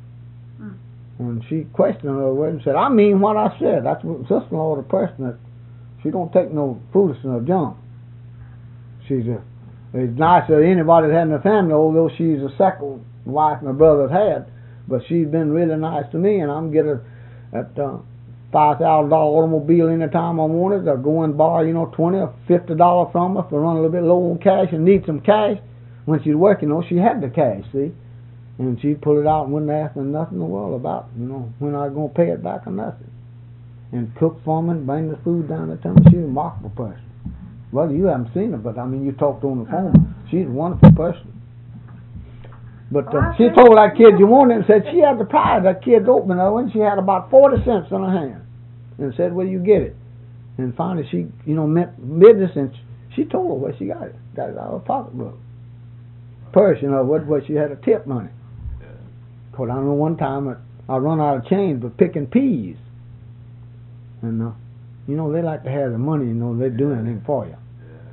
And she questioned her and said, I mean what I said. That's what sister-in-law, the person that, she don't take no foolishness or junk. She's as nice as anybody that had in the family, although she's the second wife my brother had. But she's been really nice to me, and I'm getting that $5,000 automobile anytime I want it. I'll go and borrow, $20 or $50 from her if I run a little bit low on cash and need some cash. When she's working, she had the cash, see? And she'd pull it out and wouldn't ask me nothing in the world about, when I was going to pay it back or nothing. And cook for me and bring the food down there to me. She's a remarkable person. Well, you haven't seen her, but, you talked on the phone. She's a wonderful person. But she told that kid you wanted and said she had the prize. That kid's opening her and she had about 40 cents in her hand. And said, well, you get it. And finally she, meant business, and she told her where she got it. Got it out of her pocketbook. Purse, what she had a tip money. Because I know one time I run out of change but picking peas. And, they like to have the money, they do anything for you.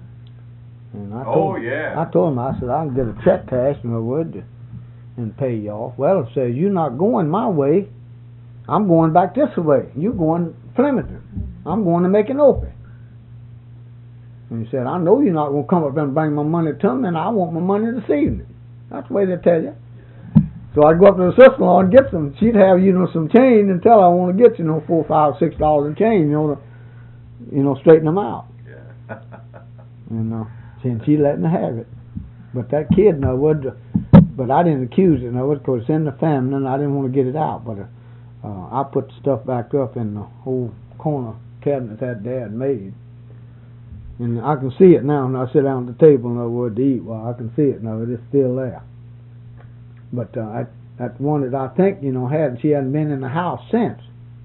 And I told him, I said, I can get a check cash and pay you off. Well, it says, you're not going my way. I'm going back this way. You're going Flemington. I'm going to Maconochie. And he said, I know you're not going to come up and bring my money to me, and I want my money this evening. That's the way they tell you. So I'd go up to the sister-in-law and get some. She'd have, some change and tell her I want to get, $4, $5, $6 in change, to straighten them out. Yeah. And she let me have it. But that kid, but I didn't accuse it, because it's in the family, and I didn't want to get it out. But I put the stuff back up in the whole corner cabinet that Dad made. And I can see it now when I sit down at the table, to eat. Well, I can see it now. It is still there. But that one that I think, she hadn't been in the house since.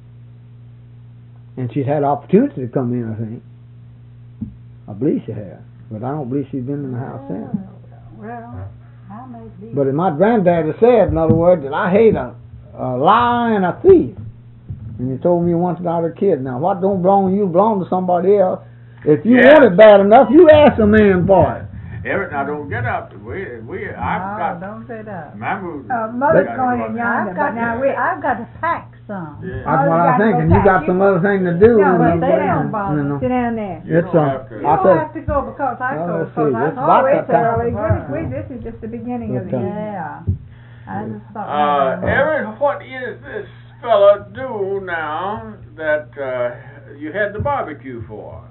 And she's had opportunity to come in, I think. I believe she has. But I don't believe she's been in the house since. Well, I may be. But my granddaddy said, in other words, that I hate a liar and a thief. And he told me once about a kid. Now, what don't belong to you belong to somebody else. If you want it bad enough, you ask a man for it. Everett, now don't get up. I've got. Don't get up. Mother's going in yonder, but now I've got to pack some. Yeah. That's what I'm thinking. You got some other thing to do. No, but they don't bother. sit down there. You It's don't have to. You don't have to go because I go. let's see. It's Oh, about it's that time. early. This is just the beginning of the evening. Yeah. I just thought. Everett, what is this fella do now that you had the barbecue for?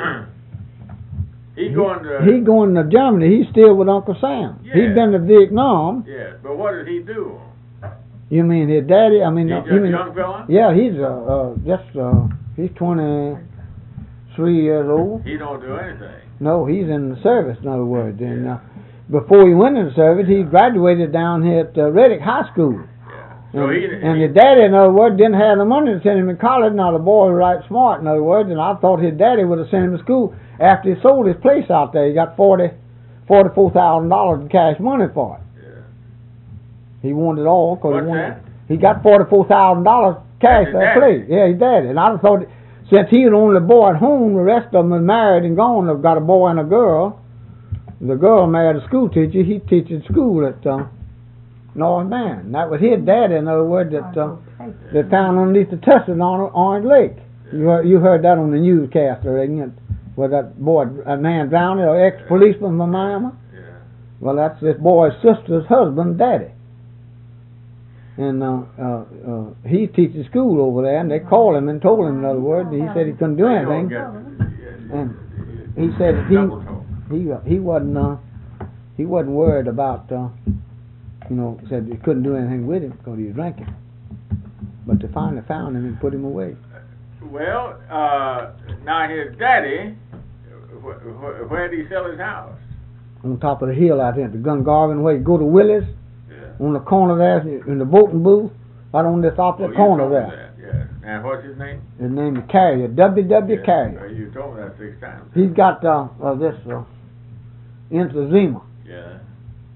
He going to Germany. He's still with Uncle Sam. Yeah. He's been to Vietnam. Yeah, but what did he do? You mean his daddy? I mean, He's just a young fella? Yeah, he's he's 23 years old. He don't do anything. No, he's in the service, in other words. And before he went into the service, he graduated down here at Reddick High School. Yeah. So And his daddy, in other words, didn't have the money to send him to college. Now the boy was right smart, in other words, and I thought his daddy would have sent him to school after he sold his place out there. He got $44,000 in cash money for it. Yeah. He wanted it all because What's that? he got $44,000 cash for that place. Yeah, his daddy. And I thought since he was the only boy at home, the rest of them are married and gone. They've got a boy and a girl. The girl married a school teacher. He teaches school at North Bend. That was his daddy, in other words, that they found underneath the Tussin on Orange Lake. You heard that on the newscast, didn't you? Where that man drowned, an ex-policeman from Miami. Yeah. Well, that's this boy's sister's husband, daddy. And he teaches school over there, and they called him and told him, in other words, he said he couldn't do anything. And he said he wasn't worried about, said he couldn't do anything with him because he was drinking. But they finally found him and put him away. Well, now his daddy, where did he sell his house? On top of the hill out there at the Gungarvin way. You go to Willie's, on the corner there, in the voting booth, right on this opposite corner there. Yeah. And what's his name? His name is Carrier, W.W. Carrier. You told me that 6 times. He's got this emphysema. Yeah.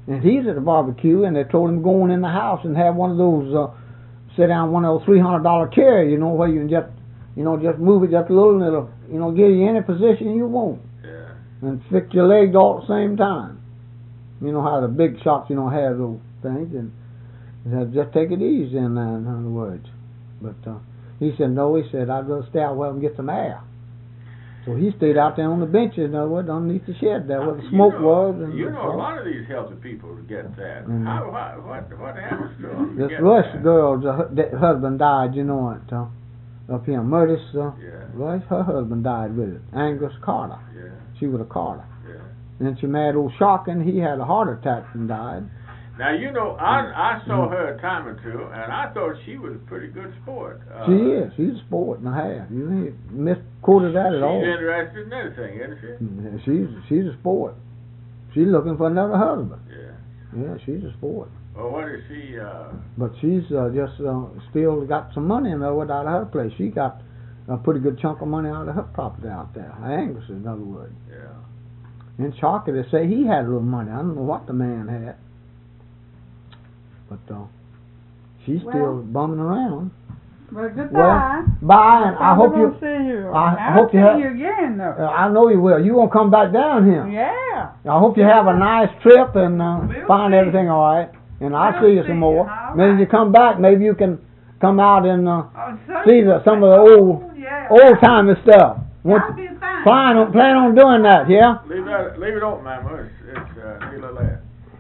And he's at the barbecue, and they told him go in the house and have one of those, sit down one of those $300 chairs, where you can just, just move it just a little, and it'll, give you any position you want. Yeah. And fix your legs all at the same time. You know how the big shops, have those things, and just take it easy in other words. But he said, no, he said, I'd rather stay out where I can get some air. So he stayed out there on the benches, in other words, underneath the shed there where the smoke was. And a lot of these healthy people get that. What happens to them? This Rush girl's husband died, up here. Murtis, Rush, her husband died with it. Angus Carter. Yeah. She was a Carter. Yeah. And then she married old Sharkin. He had a heart attack and died. Now, I saw her a time or two, and I thought she was a pretty good sport. She is. She's a sport and a half. You ain't misquoted that at all. She's interested in anything, isn't she? She's a sport. She's looking for another husband. Yeah. Yeah, she's a sport. Well, what is she? But she's just still got some money in there out of her place. She got a pretty good chunk of money out of her property out there. Angus, in other words. Yeah. In Sharkey, they say he had a little money. I don't know what the man had. But she's still bumming around. Well, goodbye. Well, bye, and I hope you. See you. I hope see you you again, though. I know you will. You won't come back down here. Yeah. I hope you have a nice trip and find see. everything all right. And I'll We'll see you see some more. you. Maybe you come back. Maybe you can come out and See some of the old timey stuff. I'll be fine. Plan on doing that, yeah? Leave it open, Mama. It's a little lad.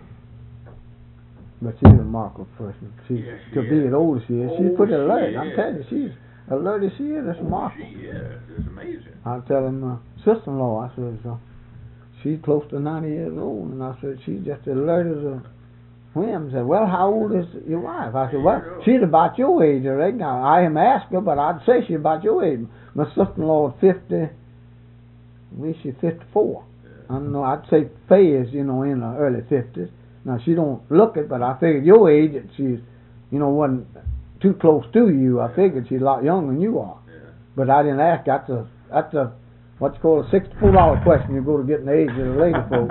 But she's a remarkable person. She's Yes, she to be is. as old as she is. She's Oh, pretty she alert. I'm is. telling you, she's alert as she is. That's remarkable. She is. It's amazing. I tell him, sister-in-law, I said, she's close to 90 years old, and I said, she's just as alert as a whim. Said, well, how old is your wife? I said, well, she's about your age, I reckon. Now, I haven't asked her, but I'd say she's about your age. My sister-in-law is 50, I believe she's 54. I don't know, I'd say Faye is, in the early 50s. Now, she don't look it, but I figured your age, that she's, wasn't too close to you. I figured she's a lot younger than you are. Yeah. But I didn't ask. That's a what's called a $64 question. You go to get the age of the lady folk.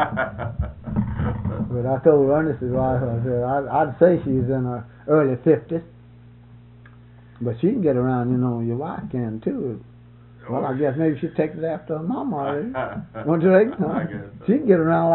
But I told Ernest's wife, I said, I'd say she's in her early 50s. But she can get around, your wife can too. Well, I guess maybe she takes it after her mama already. Don't you think? I guess so. She can get around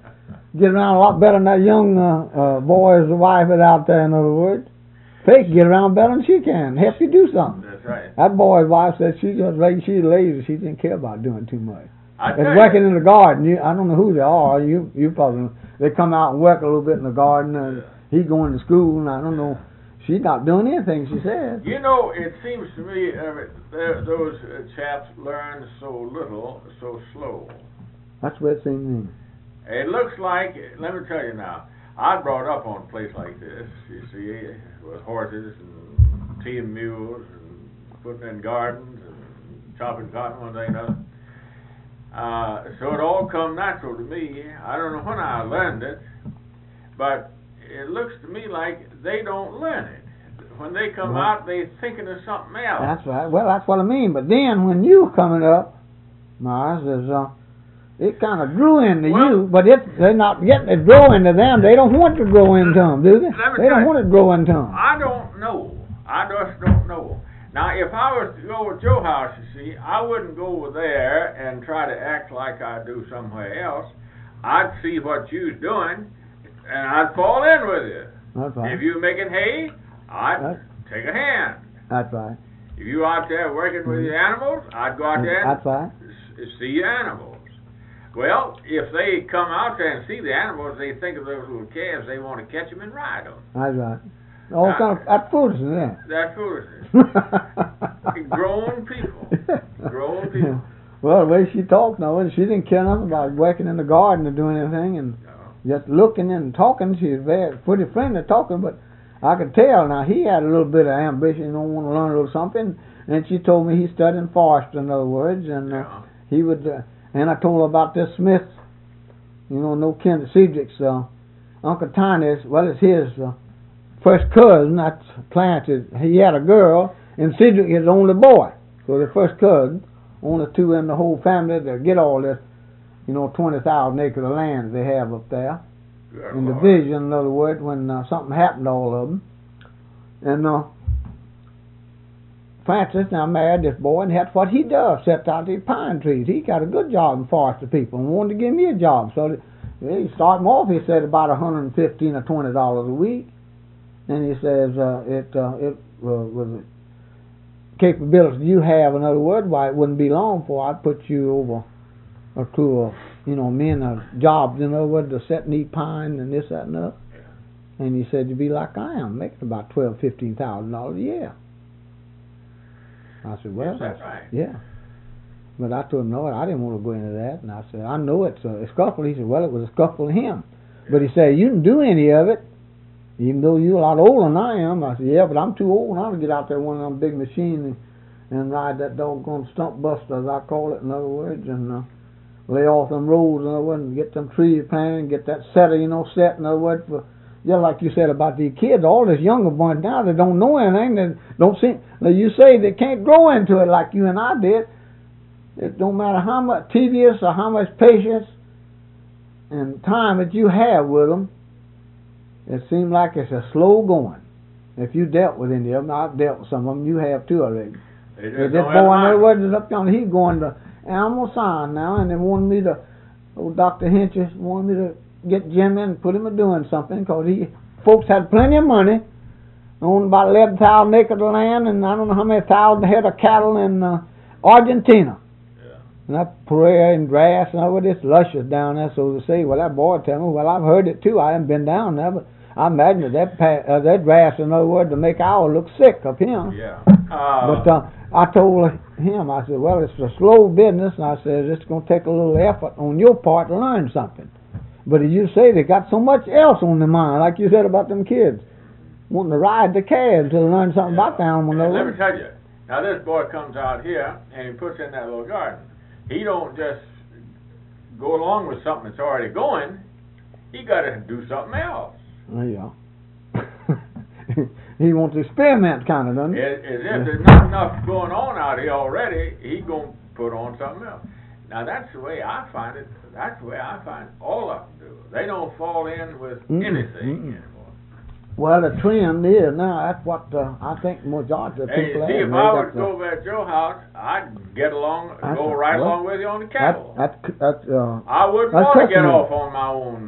a lot better than that young boy's wife is out there, in other words. Faye can get around better than she can. Help you do something. That's right. That boy's wife said she's lazy. She didn't care about doing too much. I It's tell working you, in the garden. I don't know who they are. You probably know. They come out and work a little bit in the garden, and he going to school, and I don't know. She's not doing anything, she says. it seems to me those chaps learn so little, so slow. That's what it seems to me. It looks like, let me tell you now, I brought up on a place like this, you see, with horses and team mules and putting in gardens and chopping cotton, one thing and another. So it all come natural to me. I don't know when I learned it, but it looks to me like they don't learn it. When they come out, they thinking of something else. That's right. Well, that's what I mean. But then when you coming up, Mars, it kind of grew into you, but they're not getting it grow into them. They don't want to grow into them, do they? They don't want it to grow into them. I don't know. I just don't know. Now, if I was to go with your house, you see, I wouldn't go over there and try to act like I do somewhere else. I'd see what you's doing, and I'd fall in with you. That's right. If you making hay, I'd take a hand. That's right. If you out there working with your animals, I'd go out there and That's right. see your animals. Well, if they come out there and see the animals, they think of those little calves, they want to catch them and ride them. That's right. That's foolishness, isn't it? That's foolishness. Grown people. Grown people. Well, the way she talked, she didn't care nothing about working in the garden or doing anything, and just looking and talking. She was very pretty friendly talking, but I could tell now he had a little bit of ambition, want to learn a little something. And she told me he's studying forestry, in other words, and he would. And I told her about this Smith, no kin to Cedric's Uncle Tiny's. Well, it's his first cousin. That's Clarence. He had a girl, and Cedric is the only boy. So the first cousin, only two in the whole family that get all this, 20,000 acres of land they have up there. Good in Lord. division, in other words, when something happened to all of them. And Francis now married this boy, and that's what he does, sets out these pine trees. He got a good job in forestry people and wanted to give me a job. So he started him off, he said, about $115 or $20 a week. And he says it was a capability you have, in other words, why it wouldn't be long before I'd put you over or to men jobs, in other words, to set and eat pine and this, that, and that. And he said, you'd be like I am, making about $12,000-$15,000 a year. I said, well, Is that right? Yeah. But I told him, no, I didn't want to go into that. And I said, I know it's a scuffle. He said, well, it was a scuffle to him. Yeah. But he said, you can do any of it, even though you're a lot older than I am. I said, yeah, but I'm too old now to get out there one of them big machines and ride that doggone stump buster, as I call it, in other words, and lay off them roads, in other words, and get them trees planted, get that setter, set, in other words, for, just like you said about these kids, all this younger bunch now, they don't know anything, they don't see, you say they can't grow into it like you and I did. It don't matter how much tedious or how much patience and time that you have with them, it seems like it's a slow going. If you dealt with any of them, I've dealt with some of them, you have too already. They This just boy, don't in other have words, is up yonder, he's going to animal science now, and they wanted me to, old Dr. Hinches wanted me to get Jimmy and put him to doing something, because folks had plenty of money, owned about 11,000 acres of land, and I don't know how many thousand head of cattle in Argentina. Yeah. And that prairie and grass and all this luscious down there, so to say. Well, that boy tell me, well, I've heard it too. I haven't been down there, but I imagine that grass, in other words, to make ours look sick up here. Yeah. But I told him, I said, well, it's a slow business, and I said, it's going to take a little effort on your part to learn something. But as you say, they got so much else on their mind, like you said about them kids, wanting to ride the calves to learn something about the animal. And let me tell you, now this boy comes out here, and he puts in that little garden. He don't just go along with something that's already going. He got to do something else. Yeah. He wants to experiment, kind of, doesn't he? As if there's not enough going on out here already, he going to put on something else. Now, that's the way I find it. That's the way I find all of them do. They don't fall in with anything anymore. Well, the trend is now, that's what I think majority of Hey, people see, have. if I would go over at your house, I'd get along, go right along with you on the cattle. I wouldn't want to get off on my own.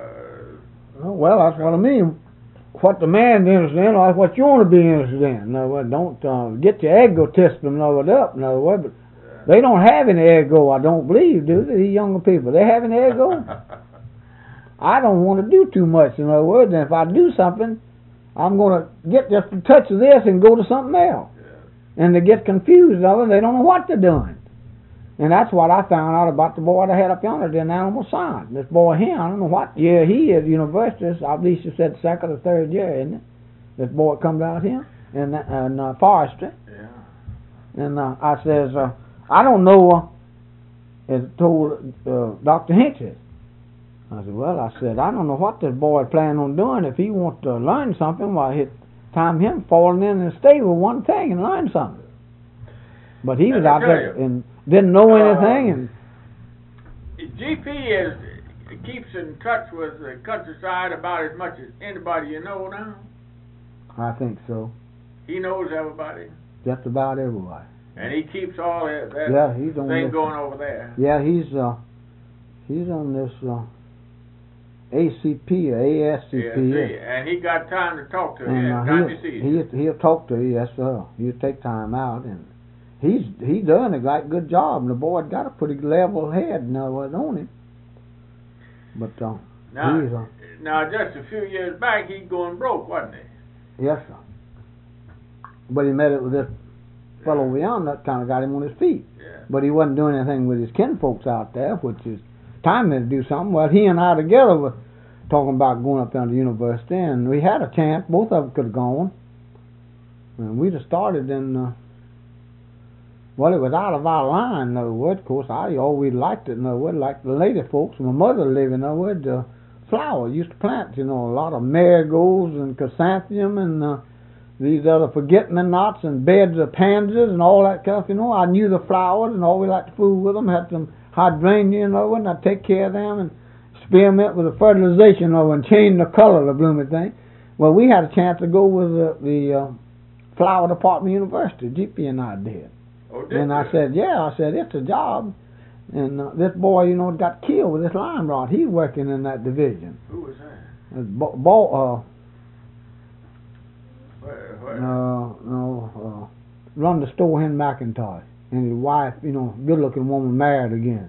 Well, that's what I mean. What the man's interested in, or what you want to be interested in. In other words, don't get your egotism up. In other words, but they don't have any ego, I don't believe, do they? These younger people, they have any ego? I don't want to do too much, in other words, and if I do something, I'm going to get just a touch of this and go to something else. Yeah. And they get confused, of it, they don't know what they're doing. And that's what I found out about the boy I had up yonder in animal science. This boy here, I don't know what year he is, university, I believe she said second or third year, isn't it? This boy comes out here in forestry. Yeah. And I says, I don't know, as told Dr. Hinches. I said, well, I don't know what this boy planning on doing. If he wants to learn something, well, it's time him falling in and stay with one thing and learn something. But he was out there and didn't know anything. And GP keeps in touch with the countryside about as much as anybody you know now. I think so. He knows everybody. Just about everybody. And he keeps all that he's on thing this, going over there. Yeah, he's on this ACP or ASCP. Yeah, and he got time to talk to you every time you see him. He'll talk to you, yes sir. He'll take time out, and he's done a good job, and the boy got a pretty level head now on him. But now just a few years back, he'd going broke, wasn't he? Yes sir. But he met it with this fellow over yonder that kind of got him on his feet. Yeah. But he wasn't doing anything with his kinfolks out there, which is time to do something. Well, he and I together were talking about going up down to the university, and we had a chance. Both of us could have gone. And we'd have started in, well, it was out of our line, in other words. Of course, I always liked it, in other words, like the lady folks. My mother lived, in other words, flowers. Used to plant, a lot of marigolds and chrysanthemum and these other forget-me-nots and beds of pansies and all that stuff, I knew the flowers and always liked to fool with them. Had some hydrangea, and I'd take care of them and experiment with the fertilization of and change the color of the blooming thing. Well, we had a chance to go with the flower department university. GP and I did. Oh, did And you? I said, yeah, I said, it's a job. And this boy, you know, got killed with this lime rod. He's working in that division. Who was that? Where? Run the store in McIntosh. And his wife, you know, good-looking woman, married again.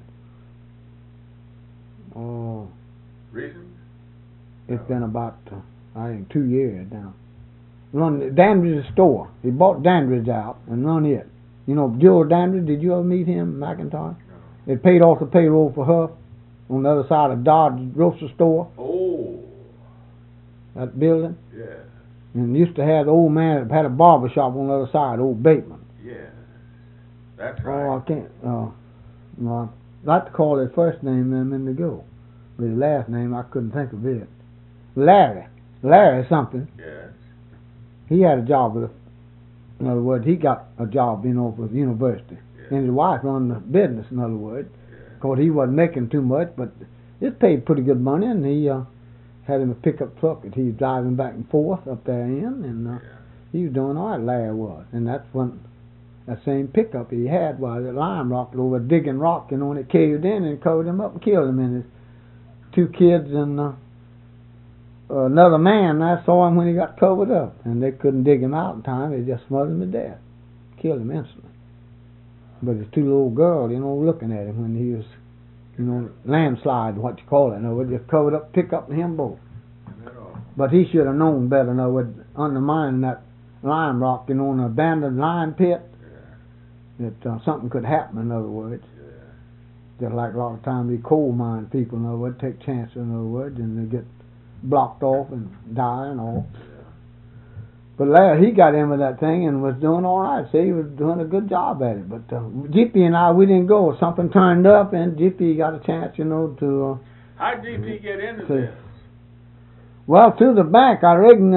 Recent? It's been about, I think, 2 years now. Run Dandridge's store. He bought Dandridge out and run it. You know, Joe Dandridge, did you ever meet him, McIntosh? No. It paid off the payroll for her on the other side of Dodge grocery store, Oh, that building. yeah, And used to have the old man that had a barber shop on the other side, old Bateman. yeah. That's right. Oh, I can't, no, I'd like to call his first name them in the go. But his last name, I couldn't think of it. Larry something. Yes. He had a job with, in other words, he got a job, you know, with the university. Yeah. And his wife run the business, in other words. Yeah. Of course, he wasn't making too much, but it paid pretty good money, and he had him a pickup truck that he was driving back and forth up there in, and Yeah. he was doing all right, Larry was. And that's when that same pickup he had was at Lime Rock, over digging rock, you know, and it caved in and covered him up and killed him. And his 2 kids and another man, I saw him when he got covered up, and they couldn't dig him out in time. They just smothered him to death, killed him instantly. But his 2 little girls, you know, looking at him when he was, you know, landslide, what you call it, in other words, just covered up, pick up him both. No. But he should have known better, in other words, undermining that Lime Rock, you know, in an abandoned lime pit, that something could happen, in other words. Yeah. Just like a lot of times these coal mine people, in other words, take chances, in other words, and they get blocked off and die and all. But Larry, he got in with that thing and was doing all right. See, he was doing a good job at it. But GP and I, we didn't go. Something turned up, and GP got a chance, you know, to... How did GP get into see. this? Well, through the bank, I reckon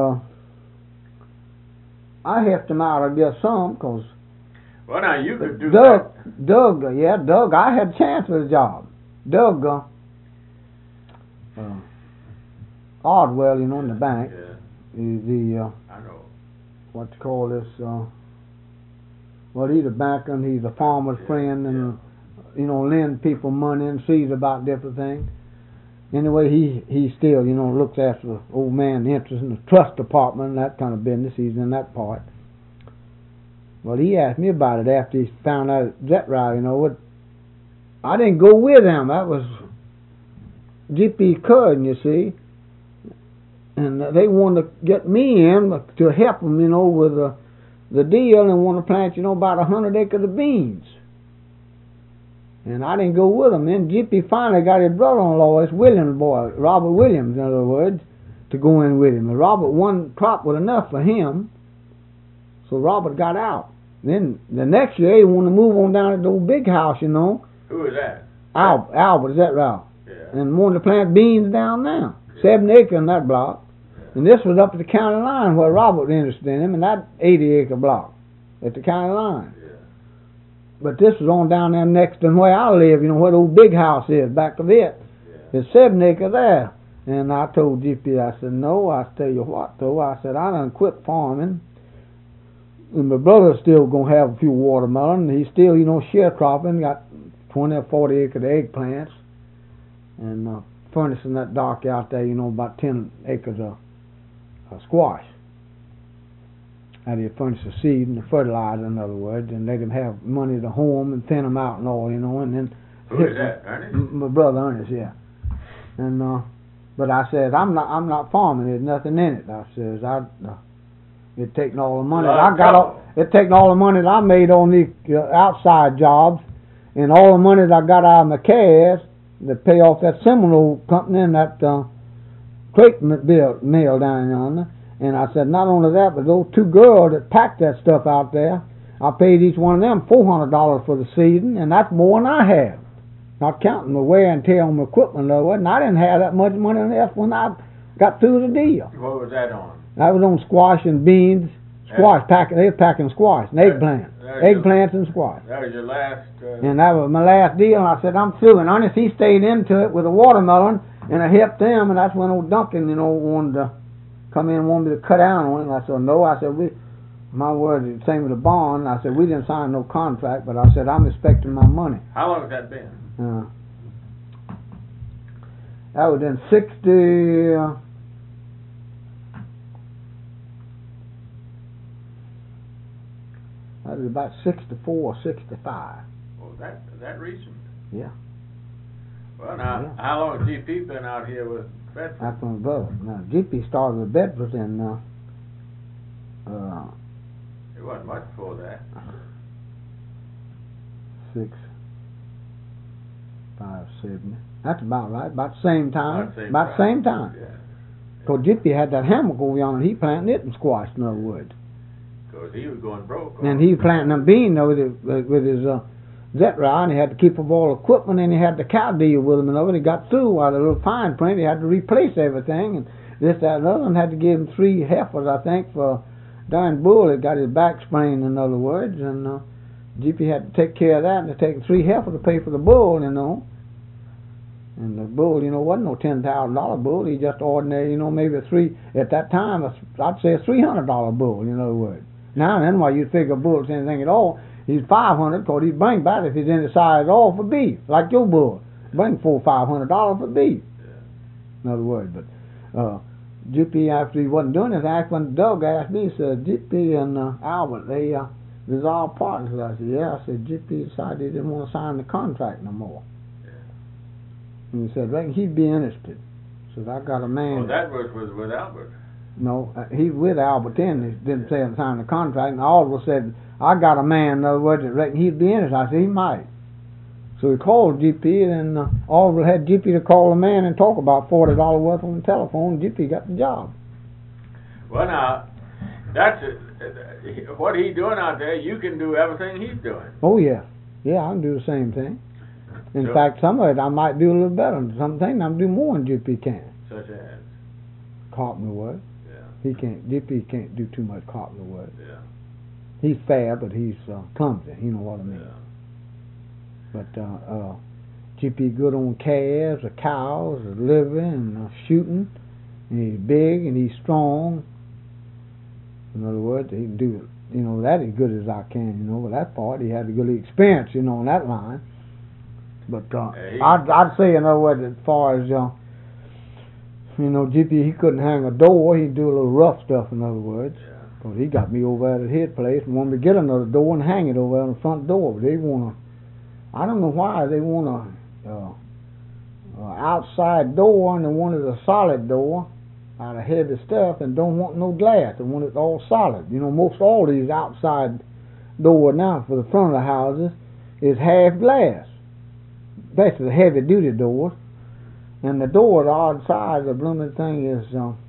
I helped him out, I guess, some, because... Well, now you could do Doug, that. Doug, I had a chance for the job. Doug, Ardwell, you know, in the bank, Yeah, the I know. what you call this, well, he's a banker and he's a farmer's friend and, you know, lend people money and sees about different things. Anyway, he still, you know, looks after the old man's interest in the trust department and that kind of business. He's in that part. Well, he asked me about it after he found out that route, you know. What I didn't go with him. That was G.P. Curran, you see. And they wanted to get me in to help them, you know, with the deal and want to plant, you know, about 100 acres of beans. And I didn't go with them. Then G.P. finally got his brother-in-law, this Williams boy, Robert Williams, in other words, to go in with him. And Robert, one crop was enough for him, so Robert got out. Then the next year, he wanted to move on down to the old big house, you know. Who was that? Albert, is that right? Yeah. And wanted to plant beans down there. 7 acres in that block. And this was up at the county line where Robert was interested in him, in that 80-acre block at the county line. Yeah. But this was on down there next to where I live, you know, where the old big house is, back of it. Yeah. There's 7 acres there. And I told GP, I said, no, I tell you what, though. I said, I done quit farming. And my brother's still going to have a few watermelon. He's still, you know, sharecropping, got 20 or 40 acres of eggplants. And furnishing that dock out there, you know, about 10 acres of squash. How do you furnish the seed and the fertilizer, in other words, and they can have money to hoe them and thin them out and all, you know, and then... Who is that, Ernest? My brother Ernest, yeah. And but I said, I'm not farming. There's nothing in it. I says, it taking all the money I got. It taking all the money that I made on these outside jobs, and all the money that I got out of my cash to pay off that Seminole company and that Creighton mill down yonder. And I said, not only that, but those 2 girls that packed that stuff out there, I paid each one of them $400 for the season, and that's more than I had. Not counting the wear and tear on my equipment, though. And I didn't have that much money left when I got through the deal. What was that on? That was on squash and beans. Squash, they were packing squash and eggplant. eggplants and squash. That was your last... And that was my last deal, and I said, I'm through. And honest, he stayed into it with a watermelon, and I helped them, and that's when old Duncan, wanted to come in and wanted me to cut down on it. And I said, no. I said, my word is the same with the bond. I said, we didn't sign no contract, but I said, I'm expecting my money. How long has that been? That was in 60... That was about 64 or 65. Oh, that recent? Yeah. Well, now, how long has GP been out here with Bedford? That's from above. Now, GP started with Bedford in, it wasn't much before that. 6, 5, 7. That's about right. About the same time. About the same time. Yeah. Because GP had that hammock over yonder, and he planted it and squashed, in other words. Because he was going broke. And he was planting them beans with his Zetra, and he had to keep up all the equipment, and he had the cow deal with him, and when he got through, while the little fine print, he had to replace everything, and this, that, and the other, and had to give him 3 heifers, I think, for darn bull that got his back sprained, in other words, and GP had to take care of that, and to take 3 heifers to pay for the bull, And the bull, wasn't no $10,000 bull. He just ordinary, maybe at that time, I'd say a $300 bull, in other words. Now and then, while you'd figure a bull's anything at all, he's $500, because he'd bring back, if he's any size at all, for beef, like your bull. Bring $400 or $500 for beef. In other words, but GP, after he wasn't doing anything, when Doug asked me, he said, GP and Albert, they dissolved partners. I said, yeah. I said, GP decided he didn't want to sign the contract no more. And he said, reckon he'd be interested. Says, I got a man. Well, that was with Albert. No, he's with Albert then. He didn't say he signed the contract. And Oliver said, I got a man, in other words, that reckon he'd be interested. I said, he might. So he called GP, and Oliver had GP to call the man and talk about $40 worth on the telephone. GP got the job. Well, now, that's what he's doing out there. You can do everything he's doing. Oh, yeah. Yeah, I can do the same thing. In fact, some of it I might do a little better. Some things I can do more than GP can. Such as? Carpenter work. Yeah. GP can't do too much carpenter work. Yeah. He's fair, but he's clumsy. You know what I mean. Yeah. But GP good on calves, or cows, or liver, and shooting. And he's big and he's strong. In other words, he can do that as good as I can. But that part he had a good experience. On that line. But I'd say, in other words, as far as GP, he couldn't hang a door. He'd do a little rough stuff, in other words. Because he got me over at his place and wanted me to get another door and hang it over on the front door. But they want I don't know why, they want a outside door, and they wanted a solid door out of heavy stuff, and don't want no glass. They want it all solid. Most all these outside doors now for the front of the houses is half glass. Basically, the heavy-duty doors. And the door, the odd size, the blooming thing is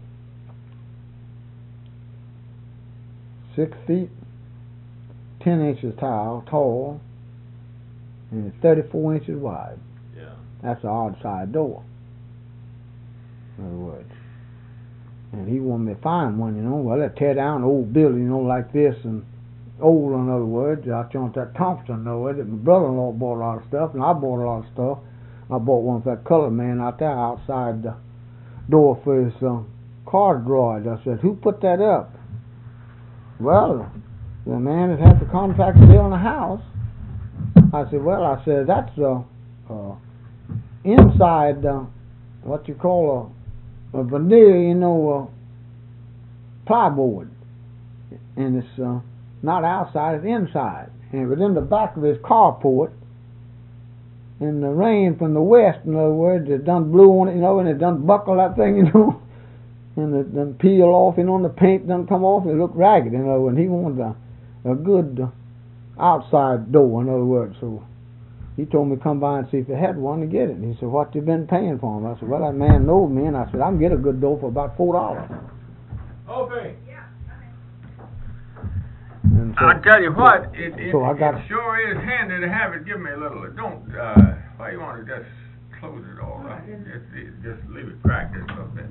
6 feet, 10 inches tall, and it's 34 inches wide. Yeah. That's the odd side door, in other words. And he wanted me to find one, Well, they tear down an old building, like this, and old, in other words. I jumped that Thompson, my brother-in-law bought a lot of stuff, and I bought a lot of stuff. I bought one for that colored man out there outside the door for his car garage. I said, who put that up? Well, the man that had the contract to build the house. I said, that's inside what you call a veneer, plywood. And it's not outside, it's inside. And it was in the back of his carport. And the rain from the west, in other words, it done blew on it, and it done buckle that thing, and it done peel off, and the paint done come off, and it looked ragged, and he wanted a good outside door, in other words. So he told me to come by and see if he had one to get it. And he said, what you been paying for him? I said, well, that man knows me, and I said, I can get a good door for about $4. Okay. And so, I tell you what, it sure is handy to have it. Give me a little. Don't. Why you want to just close it all up? Just leave it cracked just a little bit.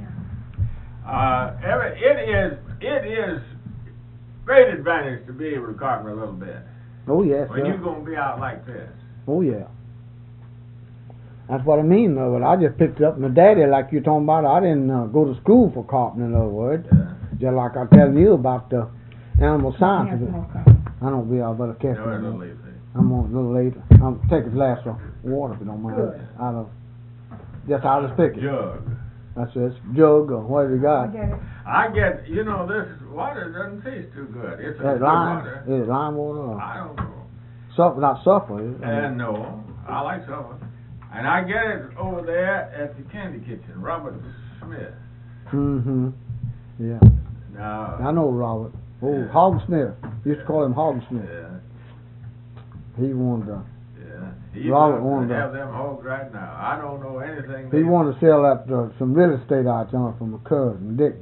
It is great advantage to be able to carpenter a little bit. Oh yes, When sir. you gonna be out like this? Oh yeah. That's what I mean, though. But I just picked it up. My daddy, like you're talking about, I didn't go to school for carpentering, in other words. Yeah. Just like I telling you about the animal science of it. I don't be, I better catch No, it's a it. little late. I'm on a little later. I'll take a glass of water if you don't mind. Good. Just out of the spigot. Jug. That's it. Jug or what you I got? get it. I get, this water doesn't taste too good. It's a That good lime? water. Is it lime water or I don't know. not sulfur? Is it? No, I like sulfur. And I get it over there at the Candy Kitchen, Robert Smith. Mm-hmm. Yeah. Now, I know Robert. Oh, Yeah. Hog Smith. Used to call him Hog Smith. yeah, He wanted to. yeah. He's Robert going wanted to to- have them hogs right now. I don't know anything. He wanted to sell that some real estate out there from a cousin, Dick.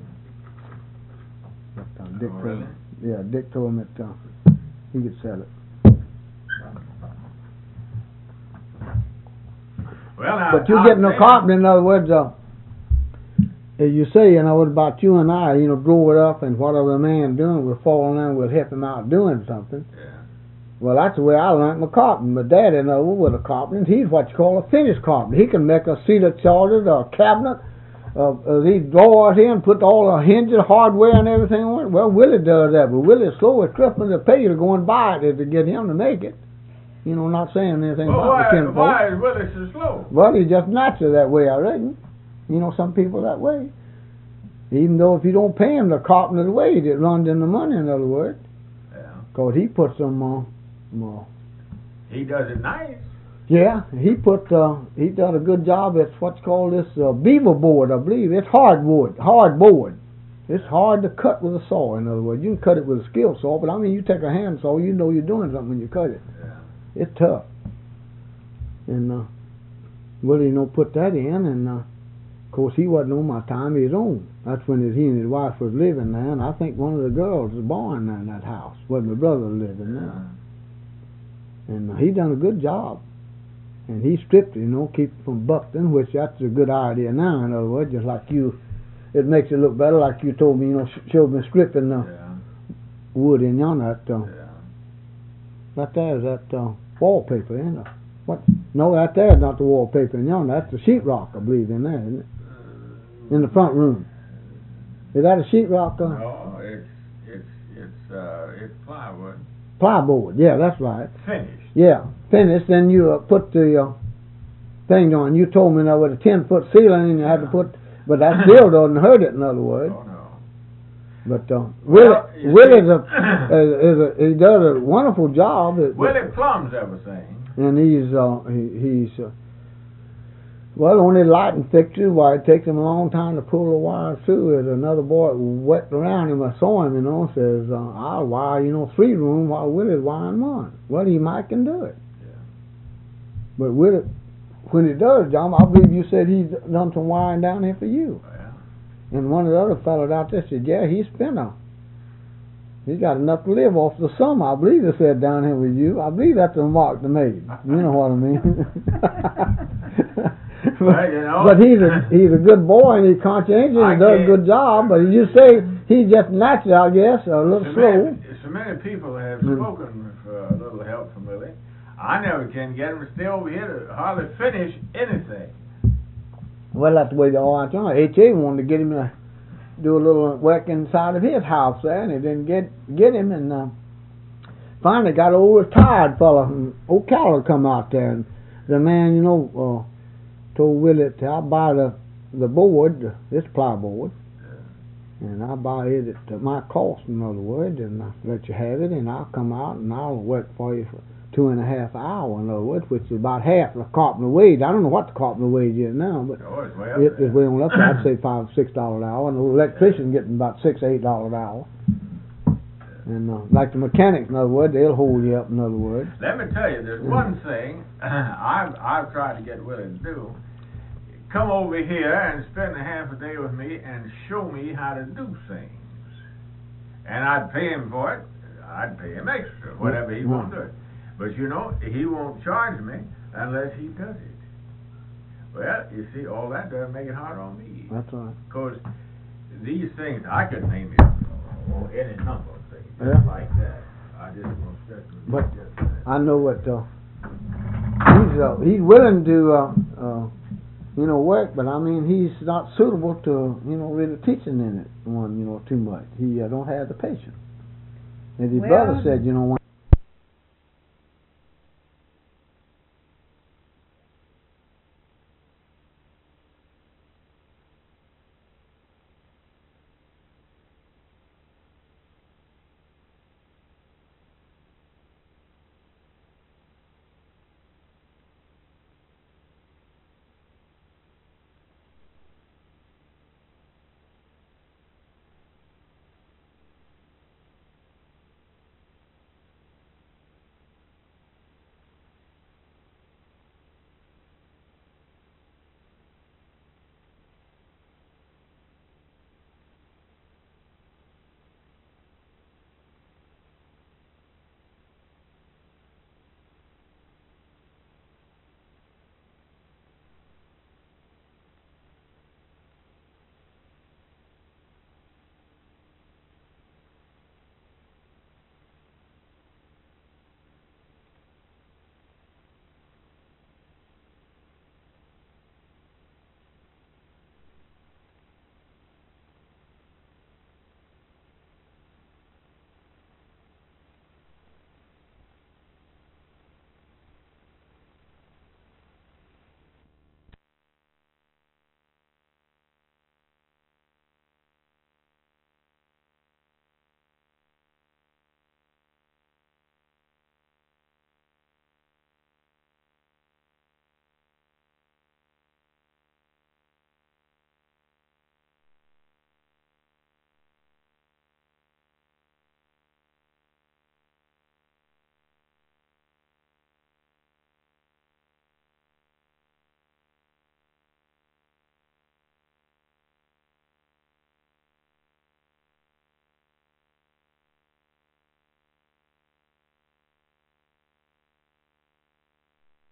But, Dick Oh, told really? him. Yeah, Dick told him that he could sell it. Well, now, But you getting no carpenter, in other words, as you say, about you and I, grow it up and whatever the man doing, we're falling in, we'll help him out doing something. Yeah. Well, that's the way I learned my carpentering. My dad, with a carpenter, he's what you call a finished carpenter. He can make a cedar closet or a cabinet, these drawers in, put all the hinges, hardware and everything on it. Well, Willie does that, but Willie's slow as Christmas to pay you to go and buy it to get him to make it. Not saying anything Well, about the kinfolk. why is Willie so slow? Well, he's just natural that way, I reckon. Some people that way. Even though if you don't pay him the carpenter the wage, it runs in the money, in other words. Yeah. Because he puts some, He does it nice. yeah, he done a good job. It's what's called this beaver board, I believe. It's hard board. It's hard to cut with a saw, in other words. You can cut it with a skill saw, but you take a hand saw, you know you're doing something when you cut it. Yeah. It's tough. And Willie put that in, and of course he wasn't on my time of his own. That's when he and his wife was living there, and I think one of the girls was born there in that house where my brother was living there. And he done a good job. And he stripped it, keep it from busting, which that's a good idea now, in other words, just like you, it makes it look better, like you told me, showed me stripping the wood in yonder. Right there is that wallpaper, isn't it? What? No, that there is not the wallpaper in yonder. That's the sheetrock, I believe, in there, isn't it? In the front room. Is that a sheetrock? No, it's plywood. Plyboard, yeah, that's right. Finished. Yeah, finished. Then you put the thing on. You told me now with a 10-foot ceiling, and you had to put, but that still doesn't hurt it. In other words, Oh no. but Well, Willie he does a wonderful job. Willie plumbs everything. And he's well, only lighting fixtures. Why it takes him a long time to pull the wires through. There's another boy wet around him. I saw him, says, I'll wire, 3 room while Willie's wiring 1. Well, he might can do it. Yeah. But Willie, when he does, John, I believe you said he's done some wiring down here for you. Yeah. And one of the other fellows out there said, yeah, he's got enough to live off the summer. I believe they said down here with you. I believe that's the remark they made. You know what I mean? But he's a good boy and he's conscientious and does a good job. But you say he's just natural, I guess, a little slow. So many people have spoken for a little help from Willie. I never can get him to stay over here to hardly finish anything. Well, that's the way they are. H.A. wanted to get him to do a little work inside of his house there, and he didn't get him. And finally got an old retired fella from Ocala come out there, and the man, told Willie, I'll buy the board, this plyboard, and I'll buy it at my cost, in other words, and I'll let you have it, and I'll come out and I'll work for you for 2.5 hours, in other words, which is about half the carpenter wage. I don't know what the carpenter wage is now, but It's way up it there. is way on up there. I'd say $5 or $6 an hour, and the electrician getting about $6 or $8 an hour. And like the mechanics, in other words, they'll hold you up, in other words. Let me tell you, there's one thing I've tried to get Willie to do. Come over here and spend a half a day with me and show me how to do things. And I'd pay him for it. I'd pay him extra, whatever he won't do it. But he won't charge me unless he does it. Well, you see, all that doesn't make it hard on me. That's right. Because these things, I could name you any number of things, just like that. I just want to But I know what he's willing to work, but I mean he's not suitable to really teaching in it too much. He don't have the patience. And his brother said, when